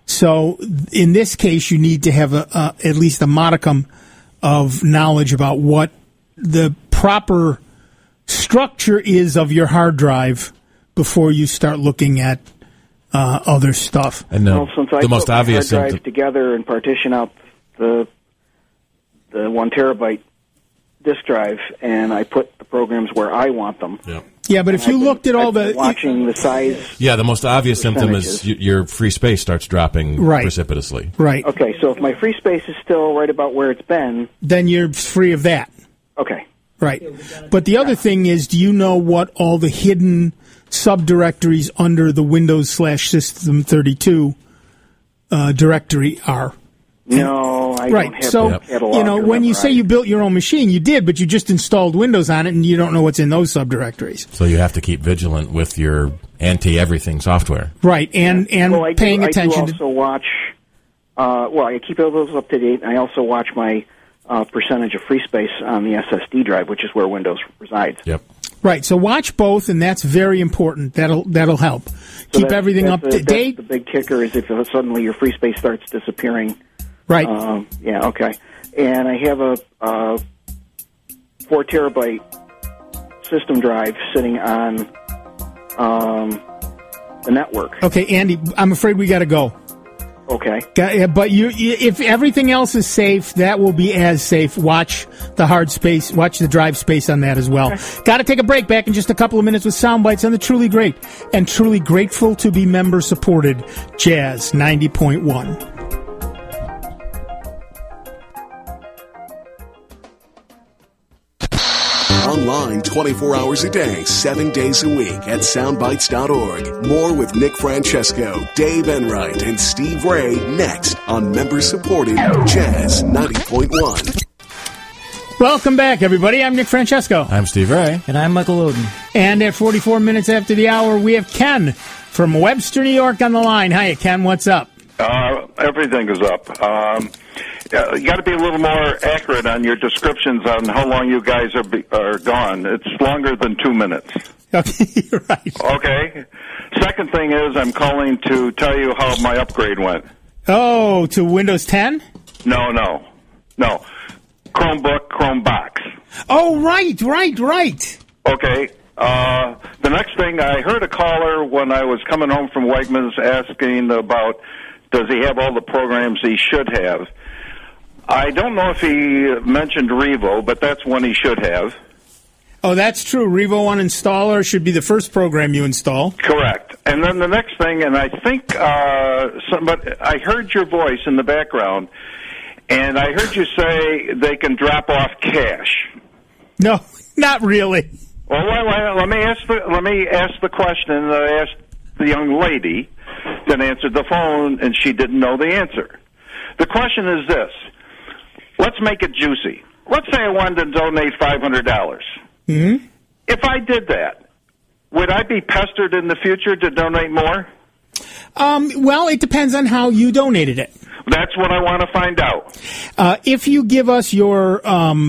So in this case, you need to have at least a modicum of knowledge about what the proper structure is of your hard drive before you start looking at other stuff. And since I the most put my obvious hard drive together and partition out the 1 terabyte disk drive, and I put the programs where I want them. Yeah, but if you looked at all the watching the size. Yeah, the most obvious symptom is your free space starts dropping precipitously. Right. Okay, so if my free space is still right about where it's been, then you're free of that. Okay. Right. But the other thing is, do you know what all the hidden subdirectories under the Windows/System32 directory are? No, I right. don't have so, the catalog when you say you built your own machine, you did, but you just installed Windows on it, and you don't know what's in those subdirectories. So you have to keep vigilant with your anti-everything software. Right, and paying attention. I do also watch, I keep all those up to date, and I also watch my percentage of free space on the SSD drive, which is where Windows resides. Yep. Right, so watch both, and that's very important. That'll help. Keep everything up to date. The big kicker is if suddenly your free space starts disappearing. Right. Okay. And I have a 4 terabyte system drive sitting on the network. Okay, Andy, I'm afraid we got to go. Okay. But if everything else is safe, that will be as safe. Watch the hard space, watch the drive space on that as well. Okay. Got to take a break. Back in just a couple of minutes with sound bites on the Truly Great and truly grateful to be member supported Jazz 90.1. Online 24 hours a day, 7 days a week at soundbites.org. More with Nick Francesco, Dave Enright, and Steve Ray next on member-supported Jazz 90.1. Welcome back, everybody. I'm Nick Francesco. I'm Steve Ray. And I'm Michael Oden. And at 44 minutes after the hour, we have Ken from Webster, New York on the line. Hiya, Ken. What's up? Everything is up. You got to be a little more accurate on your descriptions on how long you guys are gone. It's longer than 2 minutes. Okay, you're right. Okay. Second thing is I'm calling to tell you how my upgrade went. Oh, to Windows 10? No. Chromebox. Oh, right. Okay. The next thing, I heard a caller when I was coming home from Wegmans asking about does he have all the programs he should have. I don't know if he mentioned Revo, but that's one he should have. Oh, that's true. Revo Uninstaller should be the first program you install. Correct. And then the next thing, and I think I heard your voice in the background, and I heard you say they can drop off cash. No, not really. Well, let me ask the question that I asked the young lady that answered the phone, and she didn't know the answer. The question is this. Let's make it juicy. Let's say I wanted to donate $500. Mm-hmm. If I did that, would I be pestered in the future to donate more? Well, it depends on how you donated it. That's what I want to find out. If you give us your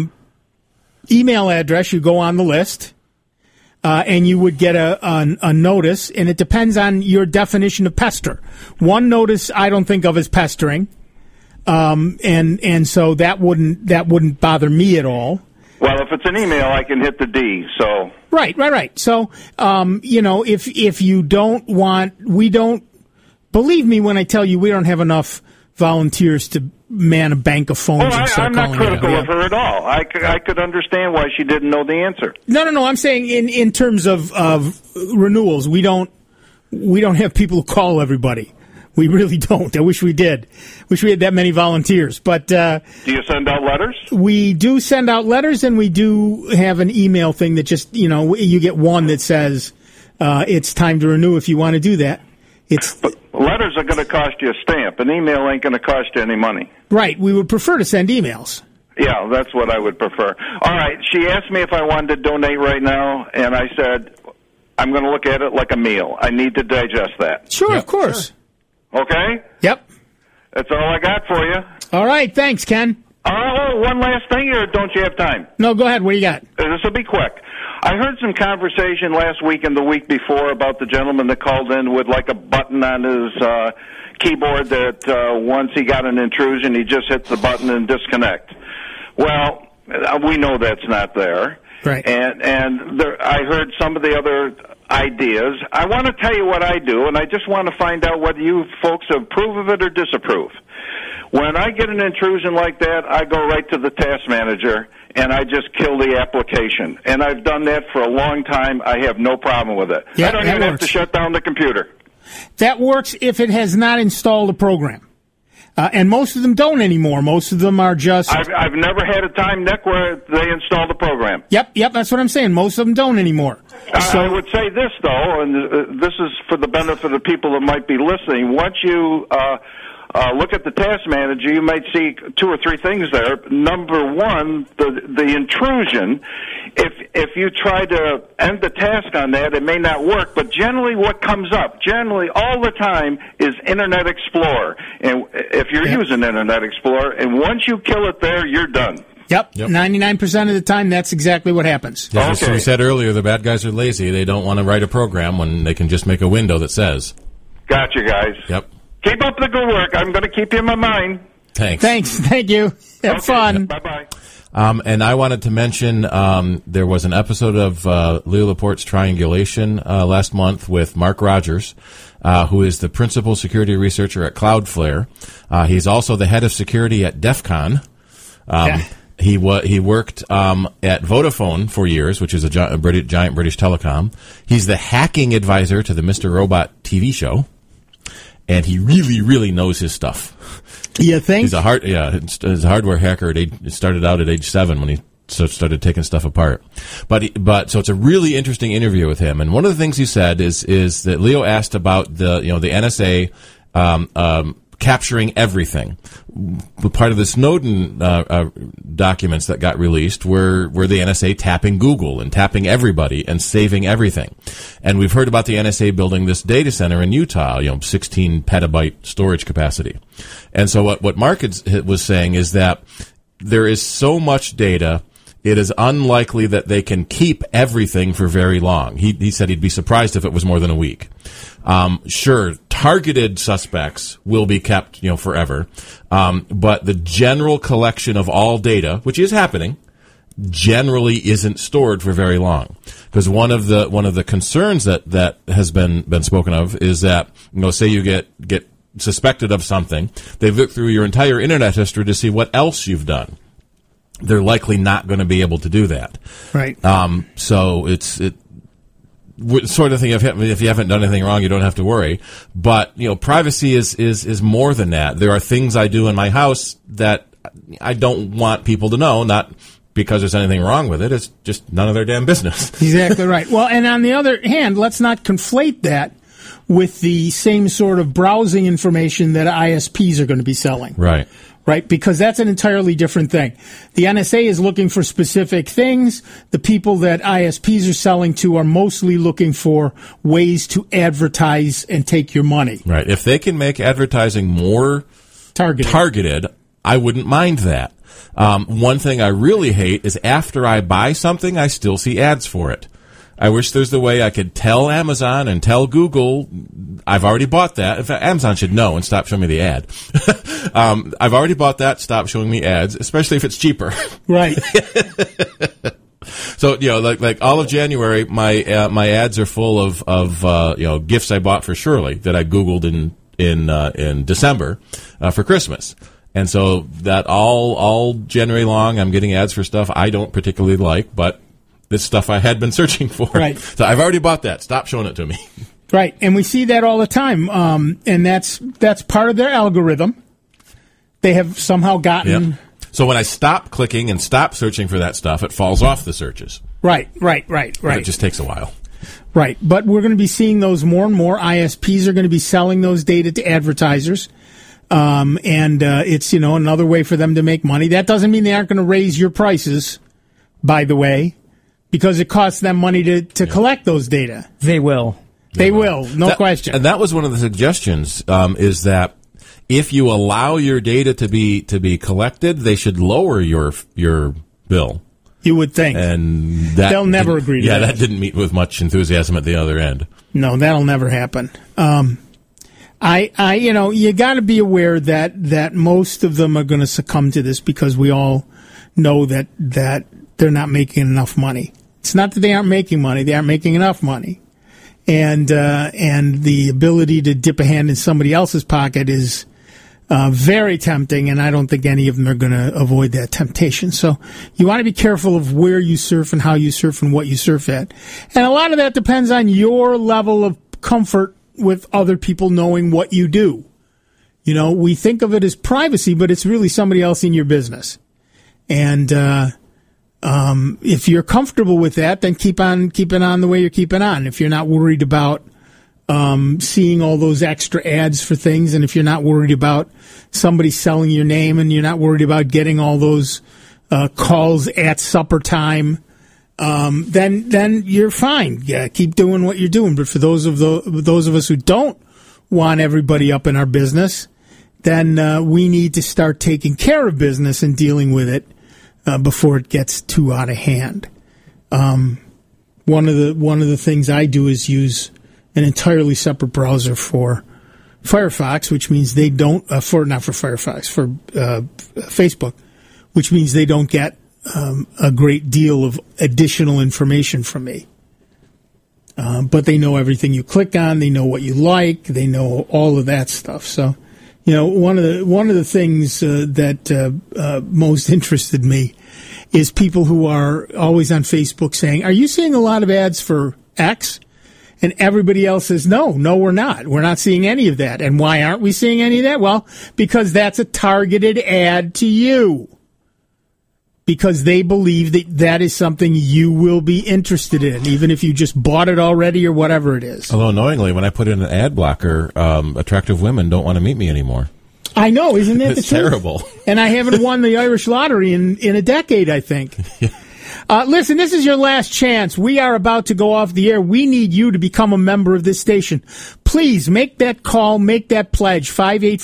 email address, you go on the list, and you would get a notice, and it depends on your definition of pester. One notice I don't think of as pestering. And so that wouldn't bother me at all. Well, if it's an email, I can hit the D. So right. So if you don't want, we don't believe me when I tell you we don't have enough volunteers to man a bank of phones. I'm not critical of her at all. I could understand why she didn't know the answer. No. I'm saying in terms of renewals, we don't have people who call everybody. We really don't. I wish we did. Wish we had that many volunteers. But do you send out letters? We do send out letters, and we do have an email thing that just, you get one that says it's time to renew if you want to do that. But letters are going to cost you a stamp. An email ain't going to cost you any money. Right. We would prefer to send emails. Yeah, that's what I would prefer. All right. She asked me if I wanted to donate right now, and I said I'm going to look at it like a meal. I need to digest that. Sure, of course. Sure. Okay? Yep. That's all I got for you. All right. Thanks, Ken. Oh, one last thing, or don't you have time? No, go ahead. What do you got? This will be quick. I heard some conversation last week and the week before about the gentleman that called in with like a button on his keyboard that once he got an intrusion, he just hits the button and disconnect. Well, we know that's not there. Right. And there, I heard some of the other ideas. I want to tell you what I do, and I just want to find out whether you folks approve of it or disapprove. When I get an intrusion like that, I go right to the task manager, and I just kill the application. And I've done that for a long time. I have no problem with it. Yeah, I don't even have to shut down the computer. That works if it has not installed a program. And most of them don't anymore. Most of them are just... I've never had a time, Nick, where they install the program. Yep, that's what I'm saying. Most of them don't anymore. I would say this, though, and this is for the benefit of the people that might be listening. Once you look at the task manager, you might see 2 or 3 things there. Number one, the intrusion. If you try to end the task on that, it may not work. But generally, what comes up, generally all the time, is Internet Explorer. And if you're using Internet Explorer, and once you kill it there, you're done. Yep. 99% of the time, that's exactly what happens. Yeah, so we said earlier, the bad guys are lazy. They don't want to write a program when they can just make a window that says. Gotcha, guys. Yep. Keep up the good work. I'm going to keep you in my mind. Thanks. Thank you. Have fun. Bye-bye. And I wanted to mention there was an episode of Leo Laporte's Triangulation last month with Mark Rogers, who is the principal security researcher at Cloudflare. He's also the head of security at DEF CON. He worked at Vodafone for years, which is a giant British telecom. He's the hacking advisor to the Mr. Robot TV show. And he really, really knows his stuff. You think? He's a hardware hacker. He started out at age 7 when he started taking stuff apart. But so it's a really interesting interview with him. And one of the things he said is that Leo asked about the NSA capturing everything. Part of the Snowden documents that got released were the NSA tapping Google and tapping everybody and saving everything. And we've heard about the NSA building this data center in Utah, 16 petabyte storage capacity. And so what Mark was saying is that there is so much data, it is unlikely that they can keep everything for very long. He said he'd be surprised if it was more than a week. Sure, targeted suspects will be kept, forever. But the general collection of all data, which is happening, generally isn't stored for very long. Because one of the concerns that has been spoken of is that, say you get suspected of something, they've looked through your entire internet history to see what else you've done. They're likely not going to be able to do that. Right. So it's sort of thing. If you haven't done anything wrong, you don't have to worry. But privacy is more than that. There are things I do in my house that I don't want people to know. Not because there's anything wrong with it. It's just none of their damn business. Exactly right. Well, and on the other hand, let's not conflate that with the same sort of browsing information that ISPs are going to be selling. Right. Right, because that's an entirely different thing. The NSA is looking for specific things. The people that ISPs are selling to are mostly looking for ways to advertise and take your money. Right. If they can make advertising more targeted, I wouldn't mind that. One thing I really hate is after I buy something, I still see ads for it. I wish there's the way I could tell Amazon and tell Google, I've already bought that. In fact, Amazon should know and stop showing me the ad. I've already bought that, stop showing me ads, especially if it's cheaper. Right. So, like all of January, my ads are full of gifts I bought for Shirley that I Googled in December, for Christmas. And so that all January long, I'm getting ads for stuff I don't particularly like, but this stuff I had been searching for. Right. So I've already bought that. Stop showing it to me. Right. And we see that all the time. And that's part of their algorithm. They have somehow gotten... Yep. So when I stop clicking and stop searching for that stuff, it falls off the searches. Right. But it just takes a while. Right. But we're going to be seeing those more and more. ISPs are going to be selling those data to advertisers. And it's, another way for them to make money. That doesn't mean they aren't going to raise your prices, by the way, because it costs them money to collect those data. They will. They will, no question. And that was one of the suggestions, is that if you allow your data to be collected, they should lower your bill. You would think. And they'll never agree to that. Yeah, that didn't meet with much enthusiasm at the other end. No, that'll never happen. You got to be aware that most of them are going to succumb to this because we all know that they're not making enough money. It's not that they aren't making money; they aren't making enough money, and the ability to dip a hand in somebody else's pocket is very tempting. And I don't think any of them are going to avoid that temptation. So you want to be careful of where you surf and how you surf and what you surf at, and a lot of that depends on your level of comfort with other people knowing what you do. You know, we think of it as privacy, but it's really somebody else in your business. And if you're comfortable with that, then keep on keeping on the way you're keeping on. If you're not worried about seeing all those extra ads for things, and if you're not worried about somebody selling your name, and you're not worried about getting all those calls at supper time, then you're fine. Yeah, keep doing what you're doing. But for those of us who don't want everybody up in our business, then we need to start taking care of business and dealing with it before it gets too out of hand. One of the things I do is use an entirely separate browser for Firefox, which means they don't not for Firefox, for Facebook, which means they don't get a great deal of additional information from me. But they know everything you click on. They know what you like. They know all of that stuff. So, you know, one of the things that most interested me is people who are always on Facebook saying, "Are you seeing a lot of ads for X?" And everybody else says, no, we're not. We're not seeing any of that. And why aren't we seeing any of that? Well, because that's a targeted ad to you. Because they believe that is something you will be interested in, even if you just bought it already or whatever it is. Although, annoyingly, when I put in an ad blocker, attractive women don't want to meet me anymore. I know, isn't that the truth? It's terrible. And I haven't won the Irish lottery in a decade, I think. Yeah. Listen, this is your last chance. We are about to go off the air. We need you to become a member of this station. Please make that call, make that pledge.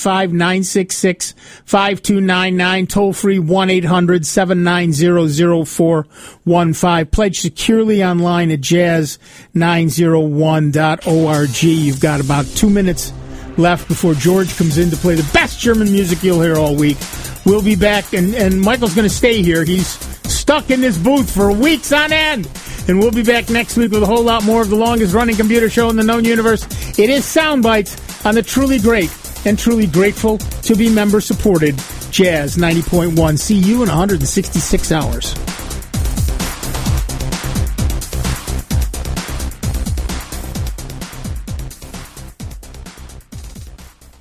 585-966-5299, toll free 1-800-790-0415. Pledge securely online at jazz901.org. You've got about 2 minutes left before George comes in to play the best German music you'll hear all week. We'll be back, and Michael's going to stay here. He's stuck in this booth for weeks on end. And we'll be back next week with a whole lot more of the longest-running computer show in the known universe. It is Soundbites on the truly great and truly grateful to be member-supported Jazz 90.1. See you in 166 hours.